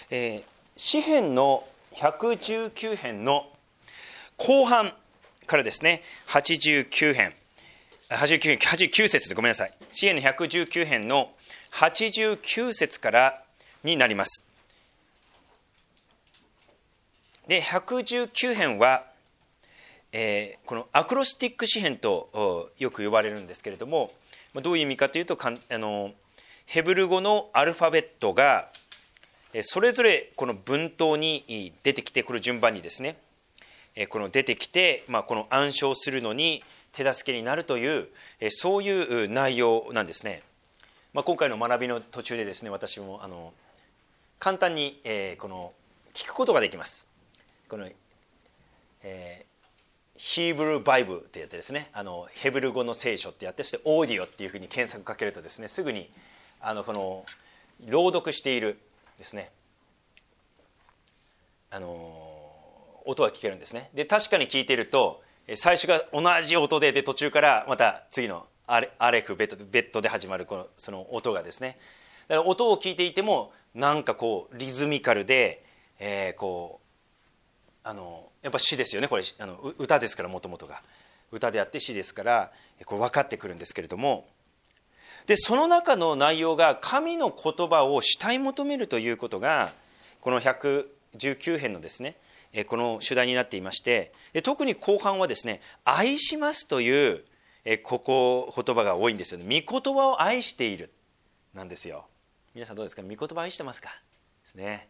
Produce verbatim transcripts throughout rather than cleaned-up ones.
えー、詩編のひゃくじゅうきゅう編の後半からですね、はちじゅうきゅう編、はちじゅうきゅう、はちじゅうきゅう節でごめんなさい。詩編のひゃくじゅうきゅう編のはちじゅうきゅう節からになります。で、ひゃくじゅうきゅう編は、えー、このアクロスティック詩編とよく呼ばれるんですけれども、どういう意味かというと、あのヘブル語のアルファベットがそれぞれこの文頭に出てきて、この順番にですね、この出てきて、まあ、この暗唱するのに手助けになるという、そういう内容なんですね。まあ、今回の学びの途中でですね、私もあの簡単に、えー、この聞くことができます。この、えー、ヒーブルバイブルってやってですね、あのヘブル語の聖書ってやって、そしてオーディオっていうふうに検索かけるとですね、すぐにあのこの朗読しているですね、あの音が聞けるんですね。で、確かに聞いていると、最初が同じ音で、で途中からまた次のアレ、アレフベッド、ベッドで始まるこのその音がですね、だから音を聞いていてもなんかこうリズミカルで、えー、こうあのやっぱ詩ですよね。これあの歌ですから、もともとが歌であって詩ですから、こう分かってくるんですけれども、でその中の内容が神の言葉を主体求めるということが、このひゃくじゅうきゅう編のですね、この主題になっていまして、特に後半はですね、愛しますというここ言葉が多いんですよね。御言葉を愛しているなんですよ。皆さんどうですか？御言葉愛してますか？ですね。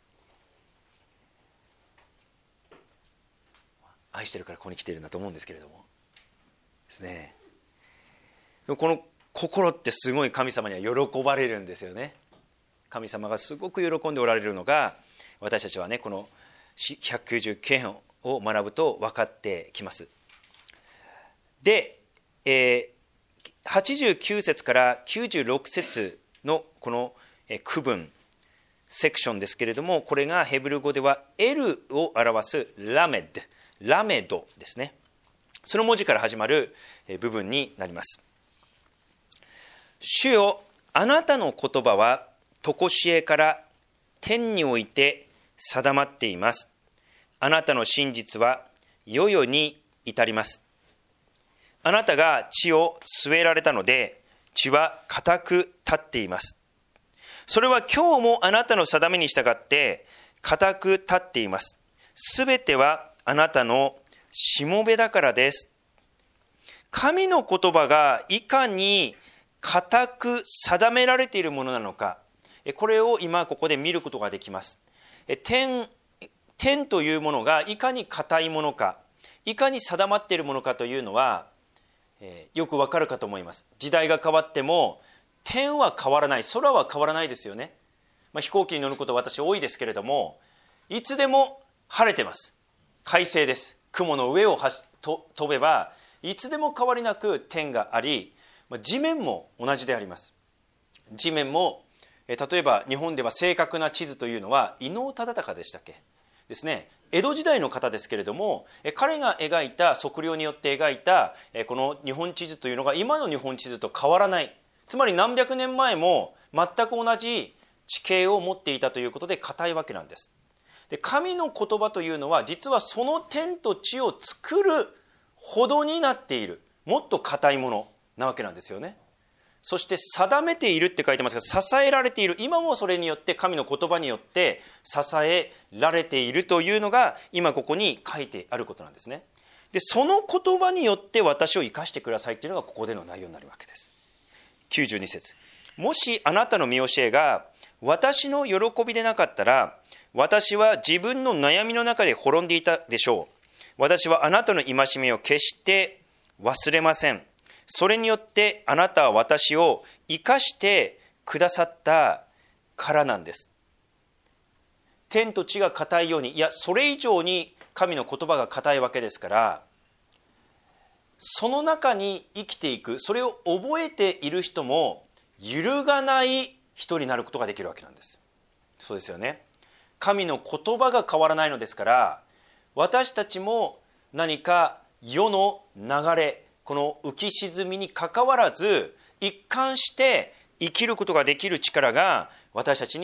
愛してるからここに来ているんだと思うんですけれどもですね。この心ってすごい神様には喜ばれるんですよね。神様がすごく喜んでおられるのが、私たちはね、このひゃくきゅうじゅうきゅう編を学ぶと分かってきます。で、えー、はちじゅうきゅう節からきゅうじゅうろく節のこの区分セクションですけれども、これがヘブル語ではエルを表すラメド、ラメドですね。その文字から始まる部分になります。主よ、あなたの言葉は常しえから天において定まっています。あなたの真実は世々に至ります。あなたが地を据えられたので、地は固く立っています。それは今日もあなたの定めに従って固く立っています。すべてはあなたのしもべだからです。神の言葉がいかに固く定められているものなのか、これを今ここで見ることができます。天、天というものがいかに固いものか、いかに定まっているものかというのは、えー、よくわかるかと思います。時代が変わっても天は変わらない、空は変わらないですよね。まあ、飛行機に乗ることは私多いですけれども、いつでも晴れてます。快晴です。雲の上をはしと飛べばいつでも変わりなく天があり、地面も同じであります。地面も例えば日本では正確な地図というのは伊能忠敬でしたっけですね。江戸時代の方ですけれども、彼が描いた、測量によって描いたこの日本地図というのが今の日本地図と変わらない、つまり何百年前も全く同じ地形を持っていたということで固いわけなんです。で、神の言葉というのは実はその天と地を作るほどになっている、もっと固いものなわけなんですよね。そして定めているって書いてますが、支えられている、今もそれによって神の言葉によって支えられているというのが今ここに書いてあることなんですね。で、その言葉によって私を生かしてくださいというのがここでの内容になるわけです。きゅうじゅうに節、もしあなたの見教えが私の喜びでなかったら、私は自分の悩みの中で滅んでいたでしょう。私はあなたの戒めを決して忘れません。それによってあなたは私を生かしてくださったからなんです。天と地が固いように、いやそれ以上に神の言葉が固いわけですから、その中に生きていく、それを覚えている人も揺るがない人になることができるわけなんです。そうですよね。神の言葉が変わらないのですから、私たちも何か世の流れ、この浮き沈みにかかわらず一貫して生きることができる力が私たちに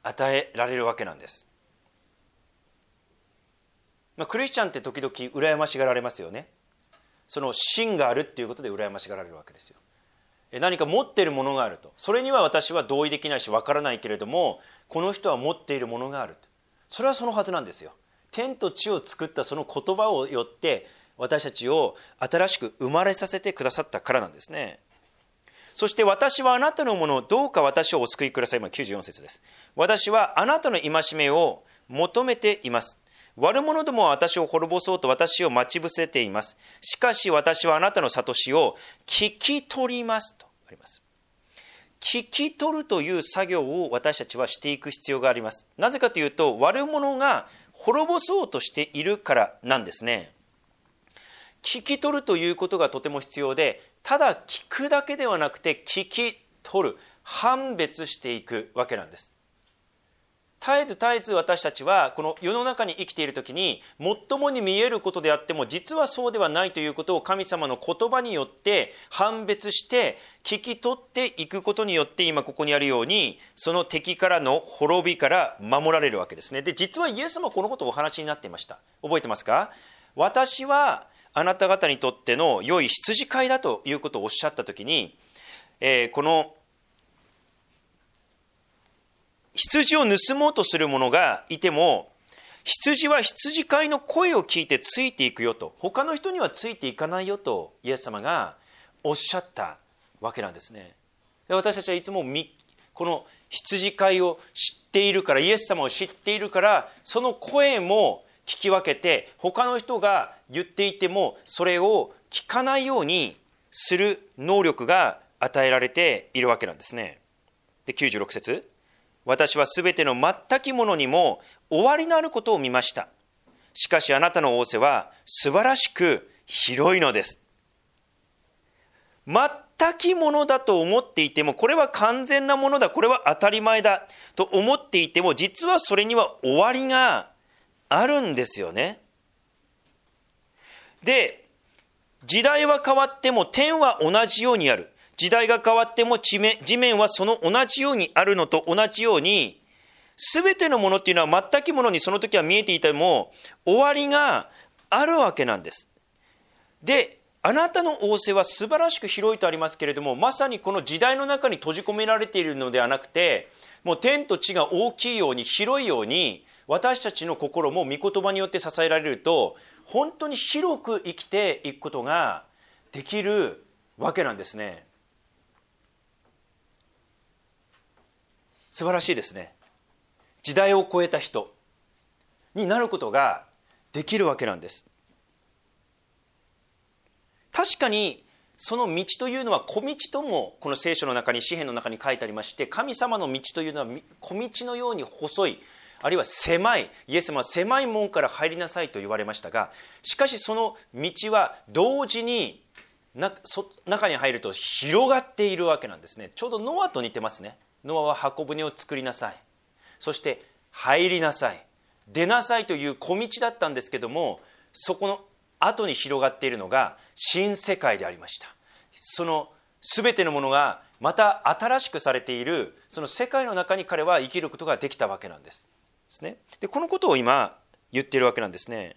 与えられるわけなんです。まあ、クリスチャンって時々羨ましがられますよね。その芯があるっていうことで羨ましがられるわけですよ。何か持っているものがあると、それには私は同意できないしわからないけれども、この人は持っているものがあると、それはそのはずなんですよ。天と地を作ったその言葉をよって私たちを新しく生まれさせてくださったからなんですね。そして私はあなたのもの、どうか私をお救いください。今きゅうじゅうよん節です。私はあなたの戒めを求めています。悪者どもは私を滅ぼそうと私を待ち伏せています。しかし私はあなたの諭しを聞き取りますとあります。聞き取るという作業を私たちはしていく必要があります。なぜかというと、悪者が滅ぼそうとしているからなんですね。聞き取るということがとても必要で、ただ聞くだけではなくて聞き取る、判別していくわけなんです。絶えず絶えず私たちはこの世の中に生きているときに、最もに見えることであっても実はそうではないということを神様の言葉によって判別して聞き取っていくことによって、今ここにあるようにその敵からの滅びから守られるわけですね。で、実はイエスもこのことをお話になっていました。覚えてますか？私はあなた方にとっての良い羊飼いだということをおっしゃったときに、えー、この羊を盗もうとする者がいても、羊は羊飼いの声を聞いてついていくよと、他の人にはついていかないよとイエス様がおっしゃったわけなんですね。で、私たちはいつもこの羊飼いを知っているから、イエス様を知っているから、その声も聞き分けて、他の人が言っていてもそれを聞かないようにする能力が与えられているわけなんですね。で、きゅうじゅうろく節、私はすべての全きものにも終わりのあることを見ました。しかしあなたの仰せは素晴らしく広いのです。全きものだと思っていても、これは完全なものだ、これは当たり前だと思っていても、実はそれには終わりがあるんですよね。で、時代は変わっても天は同じようにある。時代が変わっても地面、地面はその同じようにあるのと同じように、すべてのものっていうのは全きものにその時は見えていても終わりがあるわけなんです。で、あなたの仰せは素晴らしく広いとありますけれども、まさにこの時代の中に閉じ込められているのではなくて、もう天と地が大きいように広いように、私たちの心も御言葉によって支えられると、本当に広く生きていくことができるわけなんですね。素晴らしいですね。時代を超えた人になることができるわけなんです。確かにその道というのは小道ともこの聖書の中に、詩篇の中に書いてありまして、神様の道というのは小道のように細い、あるいは狭い、イエス様は狭い門から入りなさいと言われましたが、しかしその道は同時になそ中に入ると広がっているわけなんですね。ちょうどノアと似てますね。ノアは箱舟を作りなさい、そして入りなさい、出なさいという小道だったんですけども、そこの後に広がっているのが新世界でありました。その全てのものがまた新しくされているその世界の中に彼は生きることができたわけなんですですね。で、このことを今言っているわけなんですね。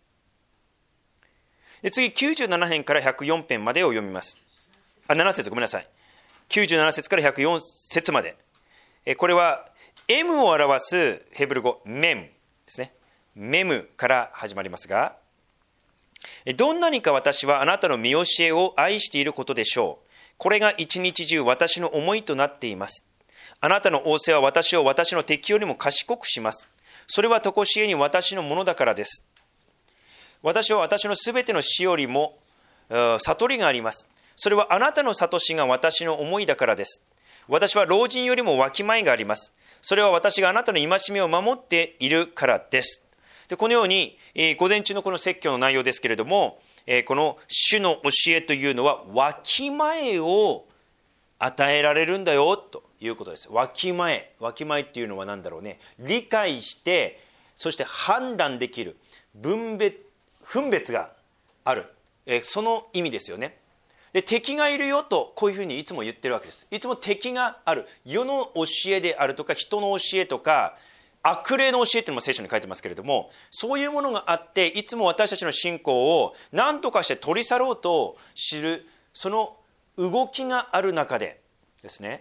で、次きゅうじゅうなな編からひゃくよん編までを読みます。あ、なな節、ごめんなさい。きゅうじゅうなな節からひゃくよん節まで。これは M を表すヘブル語メムですね。メムから始まりますが、どんなにか私はあなたの見教えを愛していることでしょう。これが一日中私の思いとなっています。あなたの仰せは私を私の敵よりも賢くします。それは常しえに私のものだからです。私は私のすべての死よりも悟りがあります。それはあなたの悟しが私の思いだからです。私は老人よりもわきまえがあります。それは私があなたの戒めを守っているからです。で、このように、えー、午前中のこの説教の内容ですけれども、えー、この主の教えというのはわきまえを与えられるんだよということです。わきまえ、わきまえっていうのは何だろうね。理解して、そして判断できる、分別、分別がある、えー、その意味ですよね。 で敵がいるよとこういうふうにいつも言ってるわけです。いつも敵がある、世の教えであるとか人の教えとか悪霊の教えというのも聖書に書いてますけれども、そういうものがあっていつも私たちの信仰を何とかして取り去ろうと知る、その動きがある中でですね、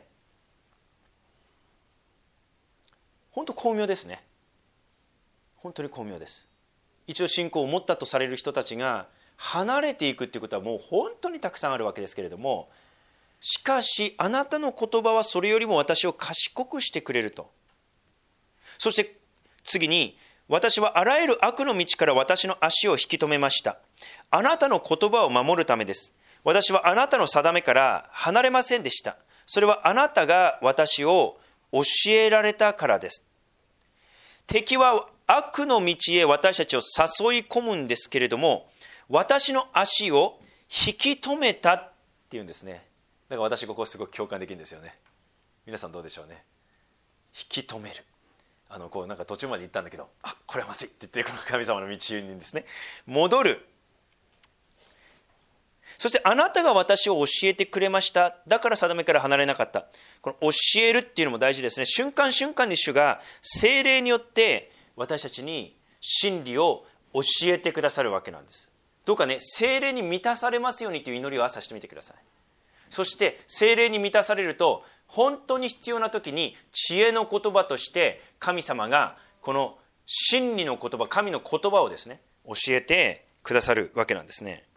本当巧妙ですね。本当に巧妙です。一度信仰を持ったとされる人たちが離れていくということはもう本当にたくさんあるわけですけれども、しかしあなたの言葉はそれよりも私を賢くしてくれると。そして次に、私はあらゆる悪の道から私の足を引き止めました。あなたの言葉を守るためです。私はあなたの定めから離れませんでした。それはあなたが私を教えられたからです。敵は悪の道へ私たちを誘い込むんですけれども、私の足を引き止めたっていうんですね。だから私ここすごく共感できるんですよね。皆さんどうでしょうね。引き止める、あのこうなんか途中まで行ったんだけど、あ、これはまずいって言って、この神様の道にですね戻る。そしてあなたが私を教えてくれました。だから定めから離れなかった。この教えるっていうのも大事ですね。瞬間瞬間に主が聖霊によって私たちに真理を教えてくださるわけなんです。どうかね、聖霊に満たされますようにという祈りを朝してみてください。そして聖霊に満たされると、本当に必要な時に知恵の言葉として神様がこの真理の言葉、神の言葉をですね教えてくださるわけなんですね。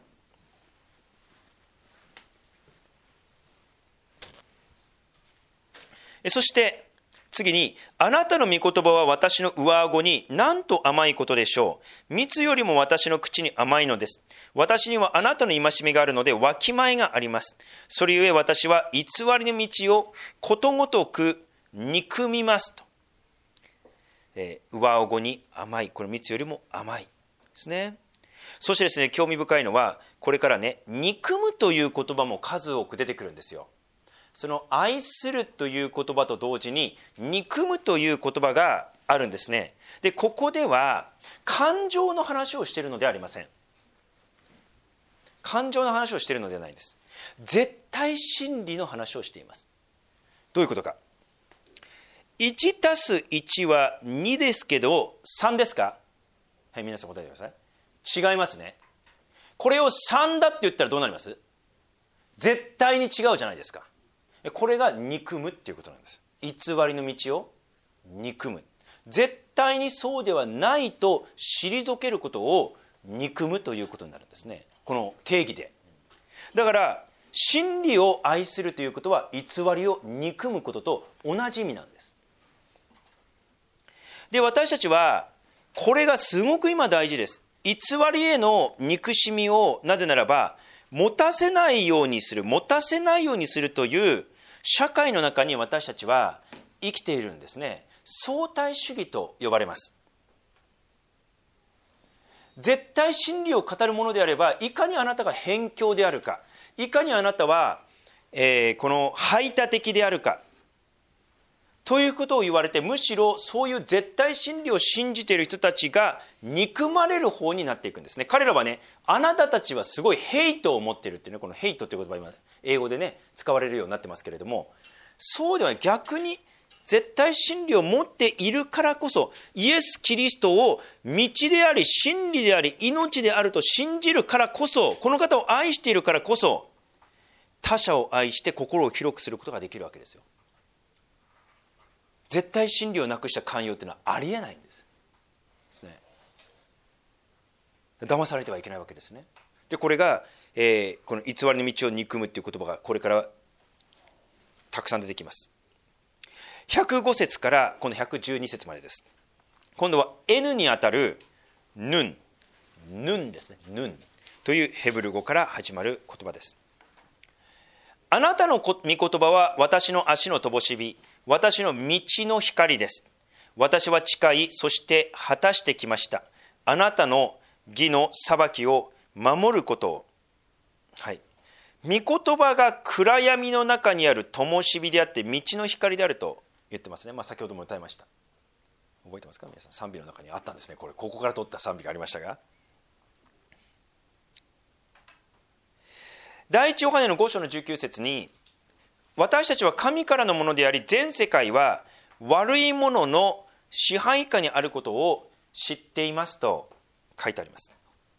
そして次に、あなたの御言葉は私の上顎になんと甘いことでしょう。蜜よりも私の口に甘いのです。私にはあなたの戒めがあるのでわきまえがあります。それゆえ私は偽りの道をことごとく憎みますと。えー、上顎に甘い、これ蜜よりも甘いですね。そしてですね、興味深いのはこれからね、憎むという言葉も数多く出てくるんですよ。その愛するという言葉と同時に憎むという言葉があるんですね。でここでは感情の話をしているのではありません。感情の話をしているのではないんです。絶対真理の話をしています。どういうことか。いちたすいちはにですけどさんですか。はい、皆さん答えてください。違いますね。これをさんだって言ったらどうなります？絶対に違うじゃないですか。これが憎むっていうことなんです。偽りの道を憎む、絶対にそうではないと退けることを憎むということになるんですね、この定義で。だから真理を愛するということは偽りを憎むことと同じ意味なんです。で、私たちはこれがすごく今大事です。偽りへの憎しみを、なぜならば持たせないようにする、持たせないようにするという社会の中に私たちは生きているんですね。相対主義と呼ばれます。絶対真理を語るものであれば、いかにあなたが偏狭であるか、いかにあなたは、えー、この排他的であるかということを言われて、むしろそういう絶対真理を信じている人たちが憎まれる方になっていくんですね。彼らはね、あなたたちはすごいヘイトを持っているっていうね、このヘイトという言葉、今英語でね使われるようになってますけれども、そうでは逆に絶対真理を持っているからこそ、イエス・キリストを道であり真理であり命であると信じるからこそ、この方を愛しているからこそ、他者を愛して心を広くすることができるわけですよ。絶対真理をなくした寛容というのはありえないんです。ですね。騙されてはいけないわけですね。で、これが、えー、この偽りの道を憎むという言葉がこれからたくさん出てきます。ひゃくご節からこのひゃくじゅうに節までです。今度は N にあたるヌン、ヌンですね、ヌンというヘブル語から始まる言葉です。あなたの御言葉は私の足の灯火、私の道の光です。私は誓い、そして果たしてきました。あなたの義の裁きを守ることを。はい。御言葉が暗闇の中にある灯火であって道の光であると言ってますね。まあ、先ほども歌いました。覚えてますか皆さん。賛美の中にあったんですね。これここから取った賛美がありましたが、 第一ヨハネのご章のじゅうきゅう節に、私たちは神からのものであり、全世界は悪いものの支配下にあることを知っていますと書いてあります。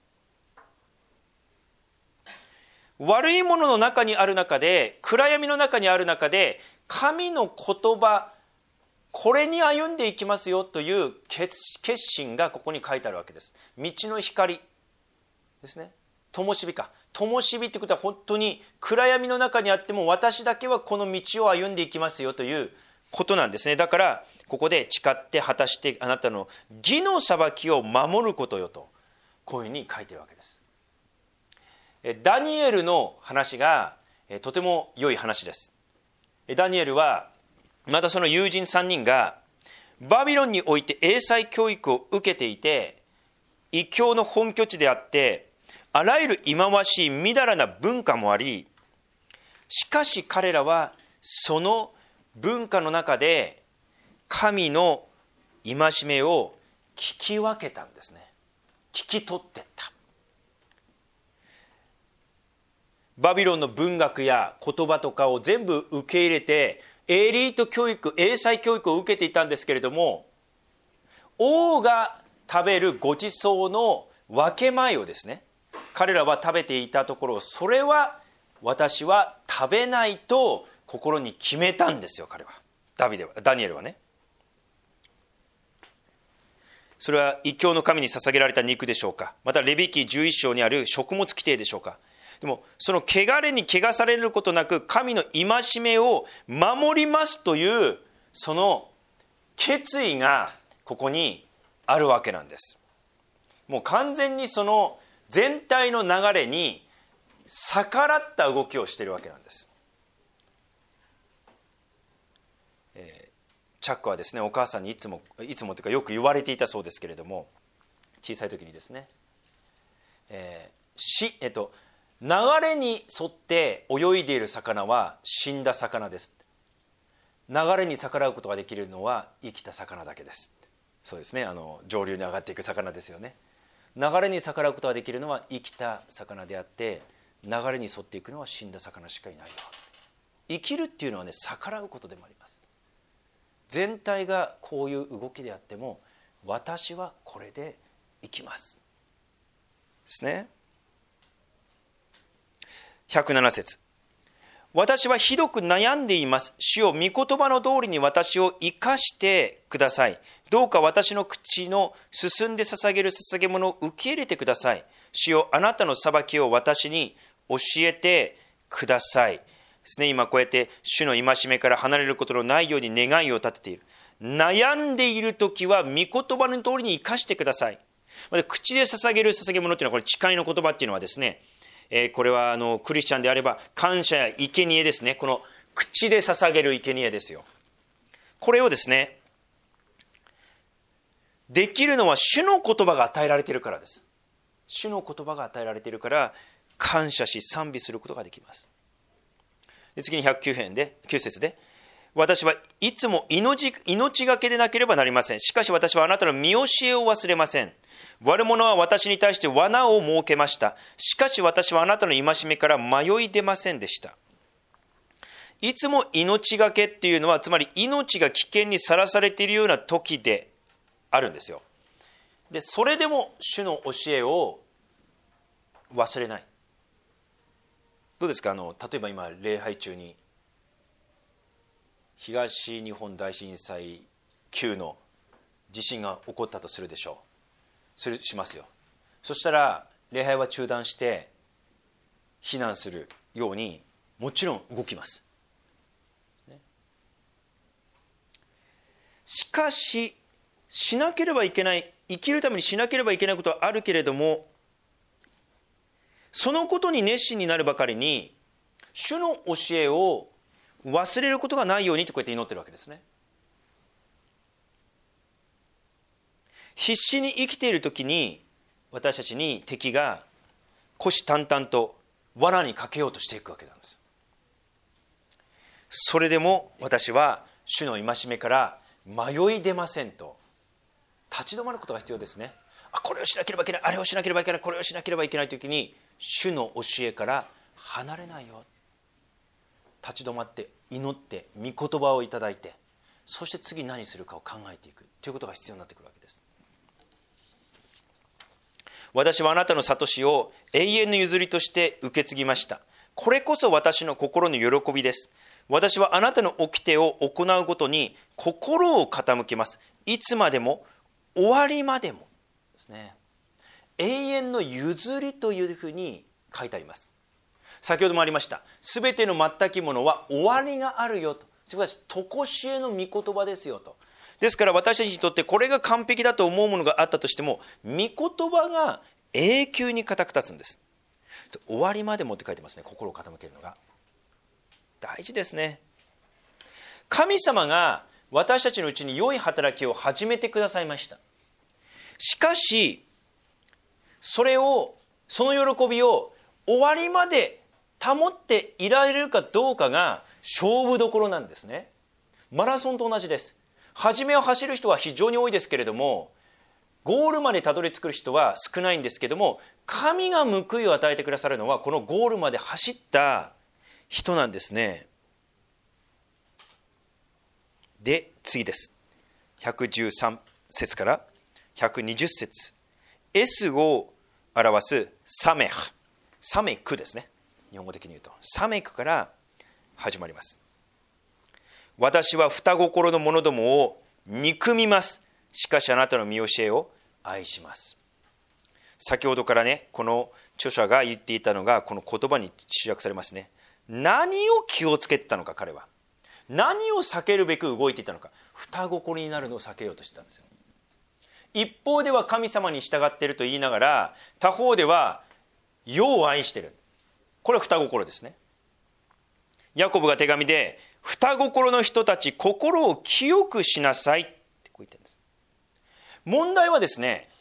悪いものの中にある中で、暗闇の中にある中で、神の言葉、これに歩んでいきますよという決心がここに書いてあるわけです。道の光ですね。灯火か。灯火ってことは本当に暗闇の中にあっても、私だけはこの道を歩んでいきますよということなんですね。だからここで誓って果たしてあなたの義の裁きを守ることよと、こういうふうに書いているわけです。ダニエルの話がとても良い話です。ダニエルはまたその友人さんにんがバビロンにおいて英才教育を受けていて、異教の本拠地であって、あらゆる忌まわしいみだらな文化もあり、しかし彼らはその文化の中で神の戒めを聞き分けたんですね。聞き取っていった。バビロンの文学や言葉とかを全部受け入れて、エリート教育、英才教育を受けていたんですけれども、王が食べるごちそうの分け前をですね、彼らは食べていたところ、それは私は食べないと心に決めたんですよ、彼は。ダビデは、ダニエルはね。それは異教の神に捧げられた肉でしょうか、またレビ記じゅういっ章にある食物規定でしょうか。でもその汚れに汚されることなく神の戒めを守りますというその決意がここにあるわけなんです。もう完全にその全体の流れに逆らった動きをしているわけなんです。えー、チャックはですね、お母さんにいつもいつもというかよく言われていたそうですけれども、小さい時にですね、えーしえっと流れに沿って泳いでいる魚は死んだ魚です。流れに逆らうことができるのは生きた魚だけです。そうですね、あの上流に上がっていく魚ですよね。流れに逆らうことができるのは生きた魚であって、流れに沿っていくのは死んだ魚しかいないよ。生きるっていうのはね、逆らうことでもあります。全体がこういう動きであっても、私はこれで生きますですね。ひゃくなな節、私はひどく悩んでいます。主よ、御言葉の通りに私を生かしてください。どうか私の口の進んで捧げる捧げ物を受け入れてください。主よ、あなたの裁きを私に教えてくださいですね。今こうやって主の戒めから離れることのないように願いを立てている。悩んでいるときは御言葉の通りに生かしてください。口で捧げる捧げ物というのは、これ誓いの言葉っていうのはですね、えー、これはあのクリスチャンであれば感謝や生贄ですね。この口で捧げる生贄ですよ。これをですね、できるのは主の言葉が与えられているからです。主の言葉が与えられているから感謝し賛美することができます。で次にひゃくきゅう編できゅう節で、私はいつも 命, 命がけでなければなりません。しかし私はあなたの見教えを忘れません。悪者は私に対して罠を設けました。しかし私はあなたの戒めから迷い出ませんでした。いつも命がけっていうのは、つまり命が危険にさらされているような時であるんですよ。でそれでも主の教えを忘れない。どうですか、あの例えば今礼拝中に東日本大震災級の地震が起こったとするでしょう。それしますよ。そしたら礼拝は中断して避難するようにもちろん動きます。しかししなければいけない、生きるためにしなければいけないことはあるけれども、そのことに熱心になるばかりに主の教えを忘れることがないようにとこうやって祈ってるわけですね。必死に生きている時に私たちに敵が虎視眈々と罠にかけようとしていくわけなんです。それでも私は主の戒めから迷い出ませんと立ち止まることが必要ですね。あ、これをしなければいけない、あれをしなければいけない、これをしなければいけないときに主の教えから離れないよ。立ち止まって祈って御言葉をいただいて、そして次何するかを考えていくということが必要になってくるわけです。私はあなたの諭しを永遠の譲りとして受け継ぎました。これこそ私の心の喜びです。私はあなたの掟を行うごとに心を傾けます。いつまでも終わりまでもですね。永遠の譲りというふうに書いてあります。先ほどもありました。すべての全きものは終わりがあるよと。しかし常しえの御言葉ですよと。ですから私たちにとってこれが完璧だと思うものがあったとしても、御言葉が永久に固く立つんです。終わりまでもって書いてますね。心を傾けるのが大事ですね。神様が私たちのうちに良い働きを始めてくださいました。しかしそれをその喜びを終わりまで保っていられるかどうかが勝負どころなんですね。マラソンと同じです。初めを走る人は非常に多いですけれども、ゴールまでたどり着く人は少ないんですけども、神が報いを与えてくださるのはこのゴールまで走った人なんですね。で次です。ひゃくじゅうさん節からひゃくにじゅっ節、 S を表すサメク、サメクですね。日本語的に言うとサメクから始まります。私は双心の者どもを憎みます。しかしあなたの見教えを愛します。先ほどからね、この著者が言っていたのがこの言葉に集約されますね。何を気をつけてたのか、彼は何を避けるべく動いていたのか。双心になるのを避けようとしてたんですよ。一方では神様に従っていると言いながら、他方では世を愛している。これは双心ですね。ヤコブが手紙で双心の人たち心を清くしなさいってこう言ってるんです。問題はですね、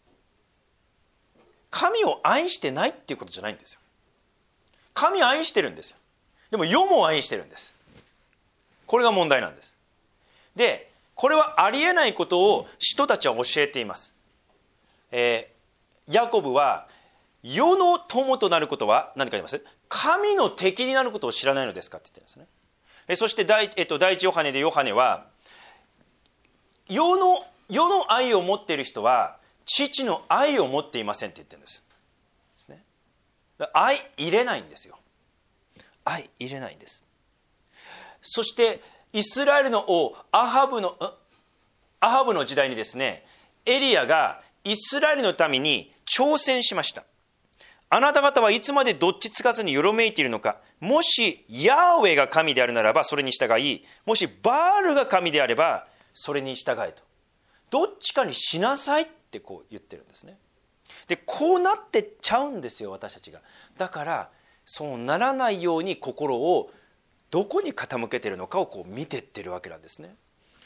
神を愛してないっていうことじゃないんですよ。神を愛してるんですよ。でも世も愛してるんです。これが問題なんです。でこれはありえないことを使徒たちは教えています。えー、ヤコブは世の友となることは何か言います？神の敵になることを知らないのですかって言ってるんですね。えそして第、えっと、第一ヨハネでヨハネは世の、世の愛を持っている人は父の愛を持っていませんって言ってるんです。ですね。愛入れないんですよ。愛入れないんです。そしてイスラエルの王アハブのアハブの時代にですね、エリアがイスラエルの民に挑戦しました。あなた方はいつまでどっちつかずによろめいているのか。もしヤーウェが神であるならばそれに従い、もしバールが神であればそれに従えと。どっちかにしなさいってこう言ってるんですね。でこうなってっちゃうんですよ、私たちが。だからそうならないように心をどこに傾けているのかをこう見ていってるわけなんですね。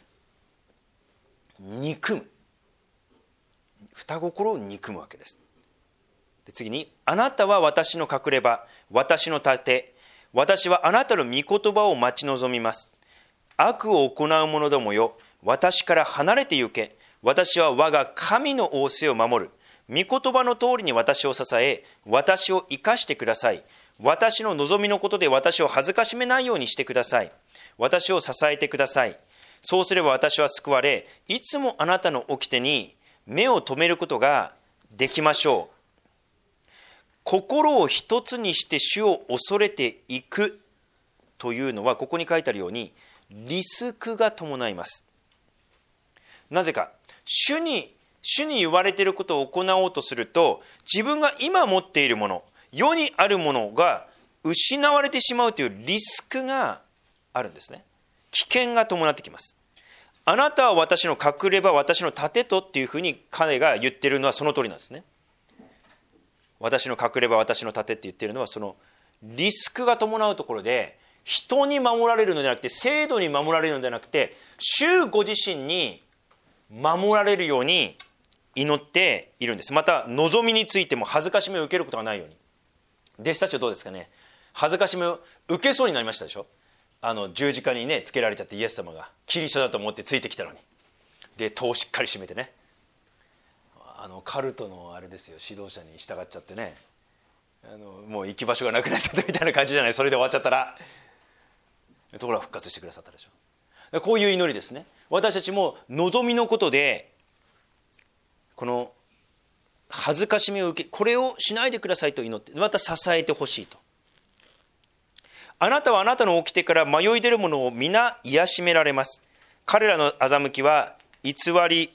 憎む、双心を憎むわけです。で次に、あなたは私の隠れ場、私の盾、私はあなたの御言葉を待ち望みます。悪を行う者どもよ、私から離れて行け。私は我が神の仰せを守る。御言葉の通りに私を支え、私を生かしてください。私の望みのことで私を恥ずかしめないようにしてください。私を支えてください。そうすれば私は救われ、いつもあなたの掟に目を留めることができましょう。心を一つにして主を恐れていくというのは、ここに書いてあるようにリスクが伴います。なぜか、主に主に言われていることを行おうとすると、自分が今持っているもの、世にあるものが失われてしまうというリスクがあるんですね。危険が伴ってきます。あなたは私の隠れ場、私の盾とっていうふうに彼が言っているのはその通りなんですね。私の隠れ場、私の盾って言っているのはそのリスクが伴うところで、人に守られるのではなくて、制度に守られるのではなくて、主ご自身に守られるように祈っているんです。また望みについても恥ずかしめを受けることがないように。弟子たちはどうですかね。恥ずかしめを受けそうになりましたでしょ。あの十字架にねつけられちゃって、イエス様がキリストだと思ってついてきたのに、で戸をしっかり閉めてね、あのカルトのあれですよ、指導者に従っちゃってね、 あのもう行き場所がなくなっちゃったみたいな感じじゃない、それで終わっちゃったら。ところが復活してくださったでしょ。こういう祈りですね。私たちも望みのことでこの恥ずかしみを受け、これをしないでくださいと祈って、また支えてほしいと。あなたはあなたの掟から迷い出るものを皆癒しめられます。彼らの欺きは偽り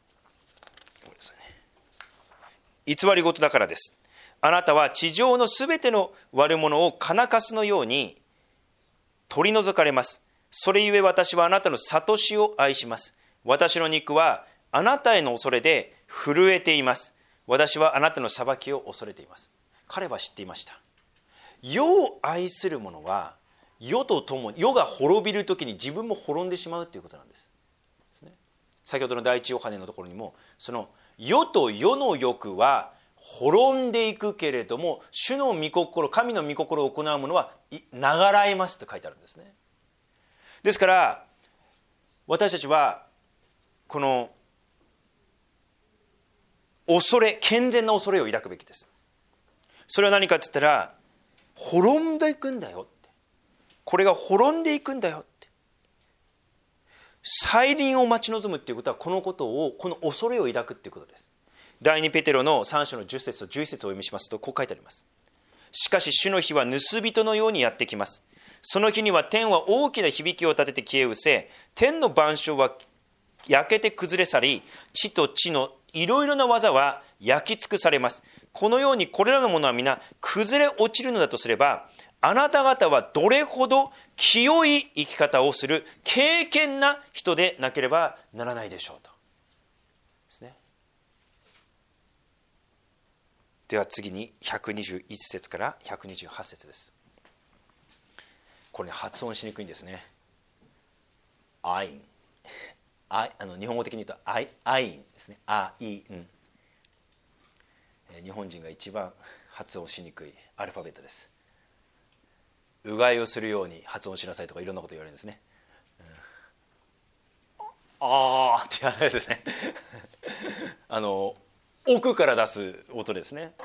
偽り事だからです。あなたは地上のすべての悪者を金かすのように取り除かれます。それゆえ私はあなたの諭しを愛します。私の肉はあなたへの恐れで震えています。私はあなたの裁きを恐れています。彼は知っていました。世を愛する者は世とともに、世が滅びるときに自分も滅んでしまうということなんです。先ほどの第一ヨハネのところにも、その世と世の欲は滅んでいくけれども、主の御心、神の御心を行う者は流らえますと書いてあるんですね。ですから私たちはこの恐れ、健全な恐れを抱くべきです。それは何かって言ったら、滅んでいくんだよって、これが滅んでいくんだよって、再臨を待ち望むっていうことは、このことを、この恐れを抱くっていうことです。第二ペテロのさん章のじゅっ節とじゅういち節をお読みしますと、こう書いてあります。しかし主の日は盗人のようにやってきます。その日には天は大きな響きを立てて消え失せ、天の万象は焼けて崩れ去り、地と地のいろいろな技は焼き尽くされます。このようにこれらのものは皆崩れ落ちるのだとすれば、あなた方はどれほど清い生き方をする敬虔な人でなければならないでしょうとですね。では次にひゃくにじゅういち節からひゃくにじゅうはち節です。これね、発音しにくいんですね。アイン、ああの日本語的に言うとアイアインですね。アイン、日本人が一番発音しにくいアルファベットです。うがいをするように発音しなさいとかいろんなこと言われるんですね。うん、あーって言わないですね。あの奥から出す音ですね。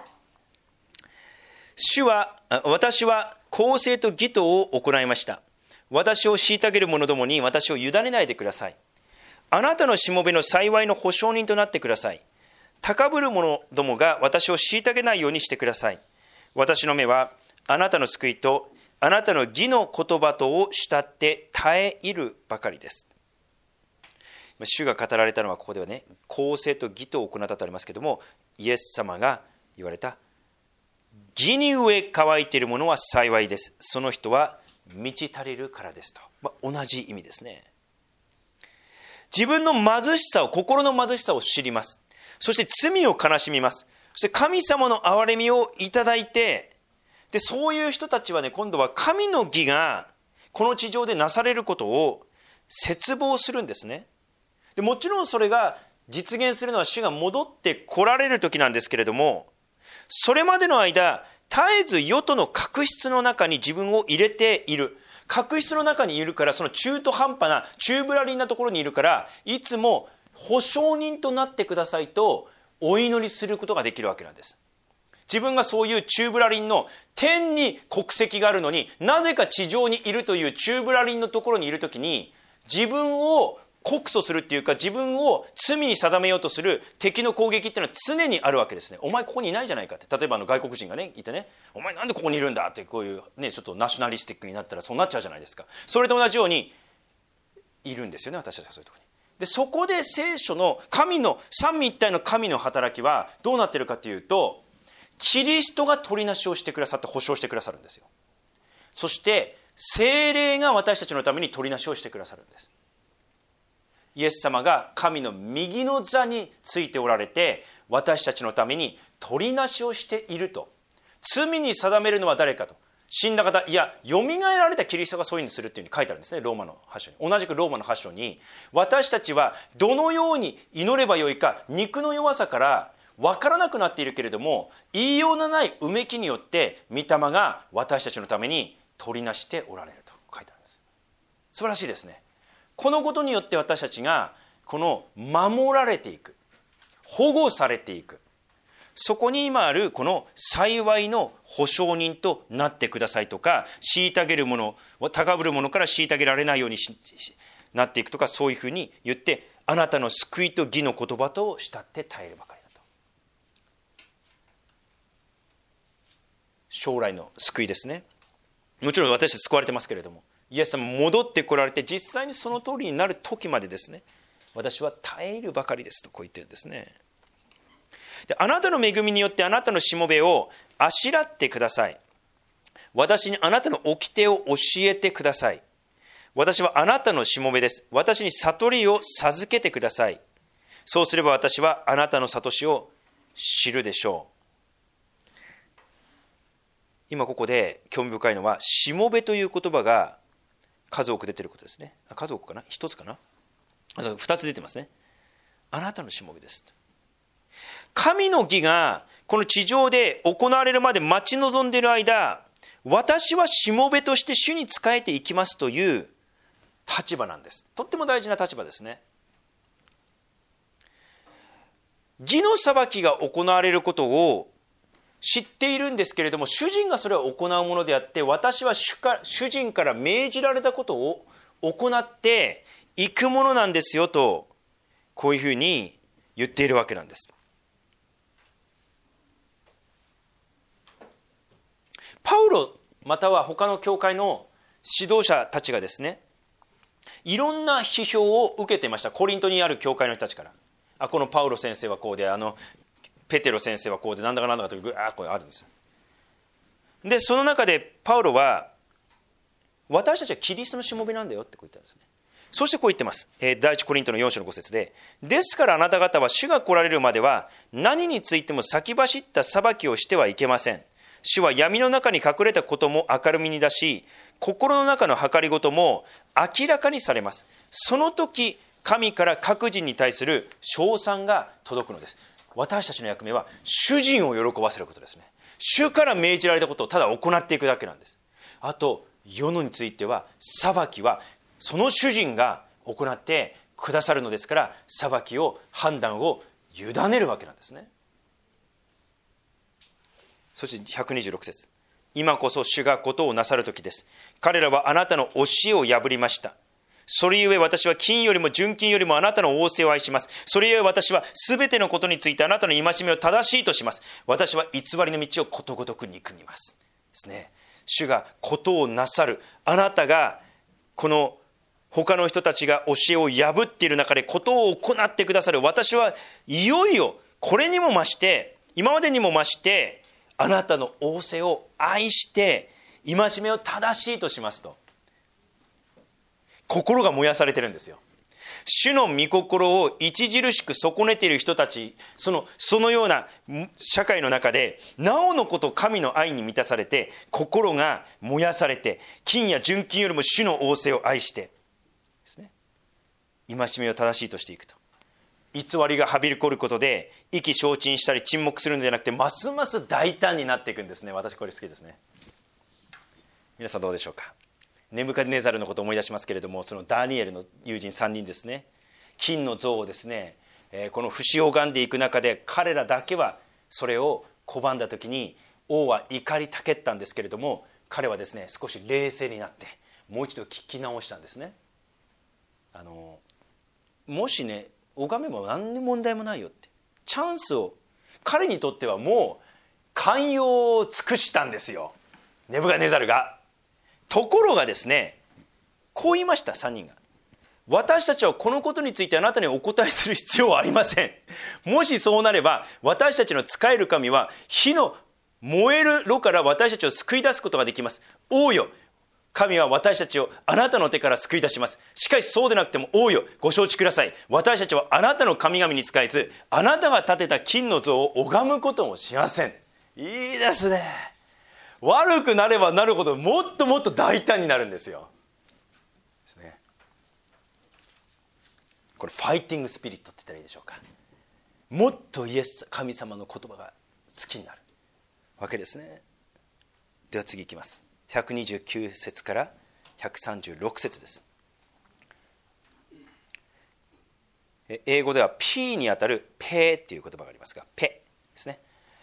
主は、私は公正と義とを行いました。私を虐げる者どもに私を委ねないでください。あなたのしもべの幸いの保証人となってください。高ぶる者どもが私を虐げないようにしてください。私の目はあなたの救いとあなたの義の言葉とを慕って耐え入るばかりです。主が語られたのはここではね、公正と義とを行ったとありますけれども、イエス様が言われた、義に植え乾いているものは幸いです。その人は満ち足りるからですと、まあ、同じ意味ですね。自分の貧しさを、心の貧しさを知ります。そして罪を悲しみます。そして神様の憐れみをいただいて、でそういう人たちはね、今度は神の義がこの地上でなされることを切望するんですね。でもちろんそれが実現するのは主が戻って来られる時なんですけれども、それまでの間絶えず世との確執の中に自分を入れている。確執の中にいるから、その中途半端な中ぶらりんなところにいるから、いつも保証人となってくださいとお祈りすることができるわけなんです。自分がそういう中ぶらりんの、天に国籍があるのになぜか地上にいるという中ぶらりんのところにいるときに、自分を告訴するっていうか、自分を罪に定めようとする敵の攻撃っていうのは常にあるわけですね。お前ここにいないじゃないかって、例えばあの外国人がねいてね、お前なんでここにいるんだって、こういうねちょっとナショナリスティックになったらそうなっちゃうじゃないですか。それと同じようにいるんですよね、私たちはそういうところに。でそこで聖書の神の三位一体の神の働きはどうなってるかというと、キリストが取りなしをしてくださって保証してくださるんですよ。そして聖霊が私たちのために取りなしをしてくださるんです。イエス様が神の右の座についておられて、私たちのために取りなしをしていると。罪に定めるのは誰かと。死んだ方、いやよみがえられたキリストがそういうふうにするっていうふうに書いてあるんですね、ローマのはち章に。同じくローマのはち章に、私たちはどのように祈ればよいか、肉の弱さから分からなくなっているけれども、言いようのないうめきによって御霊が私たちのために取りなしておられると書いてあるんです。素晴らしいですね。このことによって私たちがこの守られていく、保護されていく、 そこに今あるこの幸いの保証人となってくださいとか、虐げるもの、高ぶるものから虐げられないようになっていくとか、そういうふうに言って、あなたの救いと義の言葉と慕って耐えるばかりだと。将来の救いですね。もちろん私たち救われてますけれども、イエス様戻ってこられて実際にその通りになる時までですね、私は耐えるばかりですとこう言ってるんですね。で、あなたの恵みによってあなたのしもべをあしらってください。私にあなたの掟を教えてください。私はあなたのしもべです。私に悟りを授けてください。そうすれば私はあなたの悟しを知るでしょう。今ここで興味深いのは、しもべという言葉が数多く出ていることですね。数多くかな、一つかな、二つ出てますね。あなたのしもべです。神の義がこの地上で行われるまで待ち望んでいる間、私はしもべとして主に仕えていきますという立場なんです。とっても大事な立場ですね。義の裁きが行われることを知っているんですけれども、主人がそれを行うものであって、私は 主, か主人から命じられたことを行っていくものなんですよと、こういうふうに言っているわけなんです。パウロまたは他の教会の指導者たちがですね、いろんな批評を受けていました。コリントにある教会の人たちから、あこのパウロ先生はこうで、あのペテロ先生はこうで、なんだかなんだかとぐあこれあるんですよ。でその中でパウロは、私たちはキリストのしもべなんだよってこう言ったんですね。そしてこう言ってます。えー、第一コリントのよん章のご節で、ですからあなた方は主が来られるまでは何についても先走った裁きをしてはいけません。主は闇の中に隠れたことも明るみに出し、心の中の計りごとも明らかにされます。その時神から各人に対する称賛が届くのです。私たちの役目は主人を喜ばせることですね。主から命じられたことをただ行っていくだけなんです。あと世のについては裁きはその主人が行ってくださるのですから、裁きを判断を委ねるわけなんですね。そしてひゃくにじゅうろく節、今こそ主がことをなさる時です。彼らはあなたの教えを破りました。それゆえ私は金よりも純金よりもあなたの仰せを愛します。それゆえ私はすべてのことについてあなたの戒めを正しいとします。私は偽りの道をことごとく憎みますですね。主がことをなさる、あなたがこの他の人たちが教えを破っている中でことを行ってくださる。私はいよいよこれにも増して、今までにも増してあなたの仰せを愛して戒めを正しいとしますと、心が燃やされてるんですよ。主の御心を著しく損ねている人たち、そのそのような社会の中でなおのこと神の愛に満たされて、心が燃やされて、金や純金よりも主の仰せを愛してですね、戒めを正しいとしていくと、偽りがはびこることで意気消沈したり沈黙するのではなくて、ますます大胆になっていくんですね。私これ好きですね。皆さんどうでしょうか。ネブカデネザルのことを思い出しますけれども、そのダニエルの友人さんにんですね、金の像をですね、えー、この節を拝んでいく中で、彼らだけはそれを拒んだ時に王は怒りたけったんですけれども、彼はですね少し冷静になってもう一度聞き直したんですね。あのもしね拝めば何に問題もないよって、チャンスを、彼にとってはもう寛容を尽くしたんですよ、ネブカデネザルが。ところがですね、こう言いました。さんにんが、私たちはこのことについてあなたにお答えする必要はありません。もしそうなれば私たちの仕える神は火の燃える炉から私たちを救い出すことができます。王よ、神は私たちをあなたの手から救い出します。しかしそうでなくても王よ、ご承知ください。私たちはあなたの神々に仕えず、あなたが建てた金の像を拝むこともしません。いいですね。悪くなればなるほどもっともっと大胆になるんですよ。ですね。これファイティングスピリットって言ったらいいでしょうか。もっとイエス神様の言葉が好きになるわけですね。では次いきます。ひゃくにじゅうきゅう節からひゃくさんじゅうろく節です。英語では P にあたるペーっていう言葉がありますが、ペですね。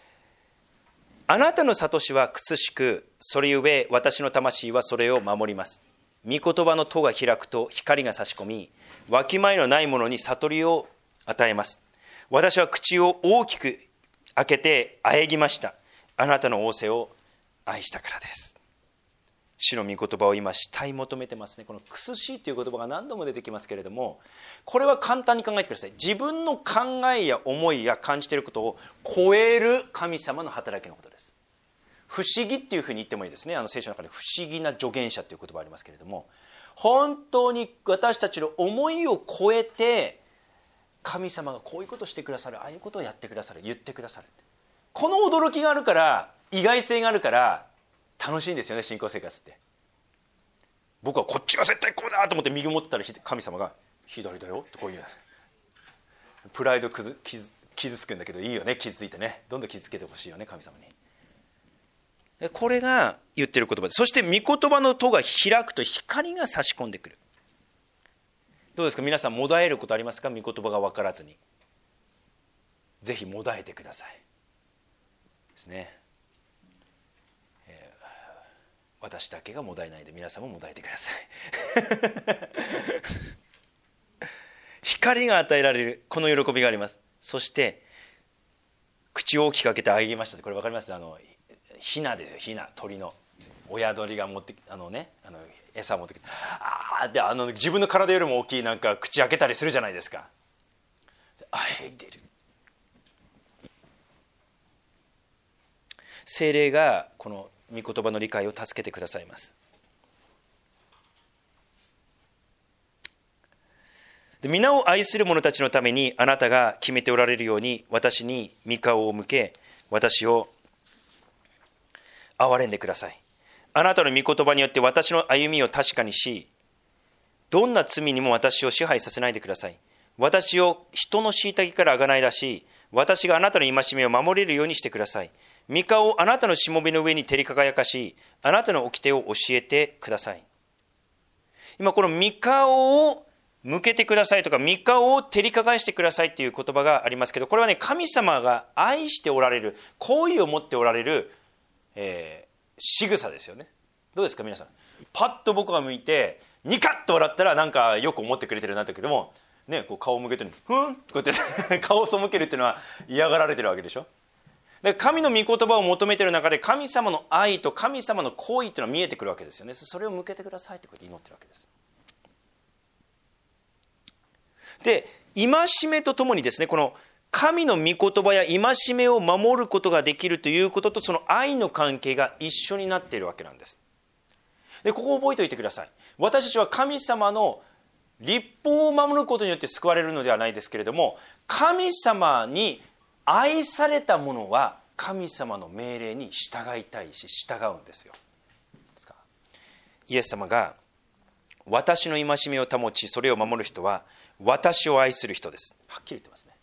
あなたの諭しは苦しく、それゆえ私の魂はそれを守ります。御言葉の戸が開くと光が差し込み、わきまえのないものに悟りを与えます。私は口を大きく開けてあえぎました。あなたの仰せを愛したからです。主の御言葉を今慕い求めてますね。この苦しいという言葉が何度も出てきますけれども、これは簡単に考えてください。自分の考えや思いや感じていることを超える神様の働きのことです。不思議っていうふうに言ってもいいですね。あの聖書の中で不思議な助言者という言葉ありますけれども、本当に私たちの思いを超えて神様がこういうことをしてくださる、ああいうことをやってくださる、言ってくださる、この驚きがあるから、意外性があるから楽しいんですよね、信仰生活って。僕はこっちが絶対こうだと思って右を持ってたら、神様が左だよってこういうプライド傷傷傷つくんだけど、いいよね、傷ついてね、どんどん傷つけてほしいよね、神様に。これが言ってる言葉です。そして御言葉の戸が開くと光が差し込んでくる。どうですか皆さん、もだえることありますか？御言葉が分からずに。ぜひもだえてくださいですね。えー、私だけがもだえないで、皆さんももだえてください光が与えられる、この喜びがあります。そして口を大きく開けてあえぎましたって、これ分かります？あのヒナですよ、ヒナ、鳥の親鳥が持ってあのね、あの餌を持ってきて、あーって、あの自分の体よりも大きいなんか口開けたりするじゃないですか。あえいでる。聖霊がこの御言葉の理解を助けてくださいます。で、皆を愛する者たちのためにあなたが決めておられるように、私に御顔を向け、私を憐れんでください。あなたの御言葉によって私の歩みを確かにし、どんな罪にも私を支配させないでください。私を人の虐げからあがない出し、私があなたの戒めを守れるようにしてください。御顔をあなたのしもべの上に照り輝かし、あなたの掟を教えてください。今この御顔を向けてくださいとか、御顔を照り輝してくださいという言葉がありますけど、これはね、神様が愛しておられる、好意を持っておられるえー、仕草ですよね。どうですか皆さん、パッと僕が向いてニカッと笑ったらなんかよく思ってくれてるなだけども、ね、こう顔を向けてるふんこうやって顔を背けるっていうのは嫌がられてるわけでしょ。で、神の御言葉を求めてる中で、神様の愛と神様の行為っていうのは見えてくるわけですよね。それを向けてくださいってこうやって祈ってるわけです。で、戒めとともにですね、この神の御言葉や戒めを守ることができるということと、その愛の関係が一緒になっているわけなんです。で、ここを覚えておいてください。私たちは神様の律法を守ることによって救われるのではないですけれども、神様に愛された者は神様の命令に従いたいし従うんですよ。イエス様が私の戒めを保ちそれを守る人は私を愛する人です。はっきり言ってますね。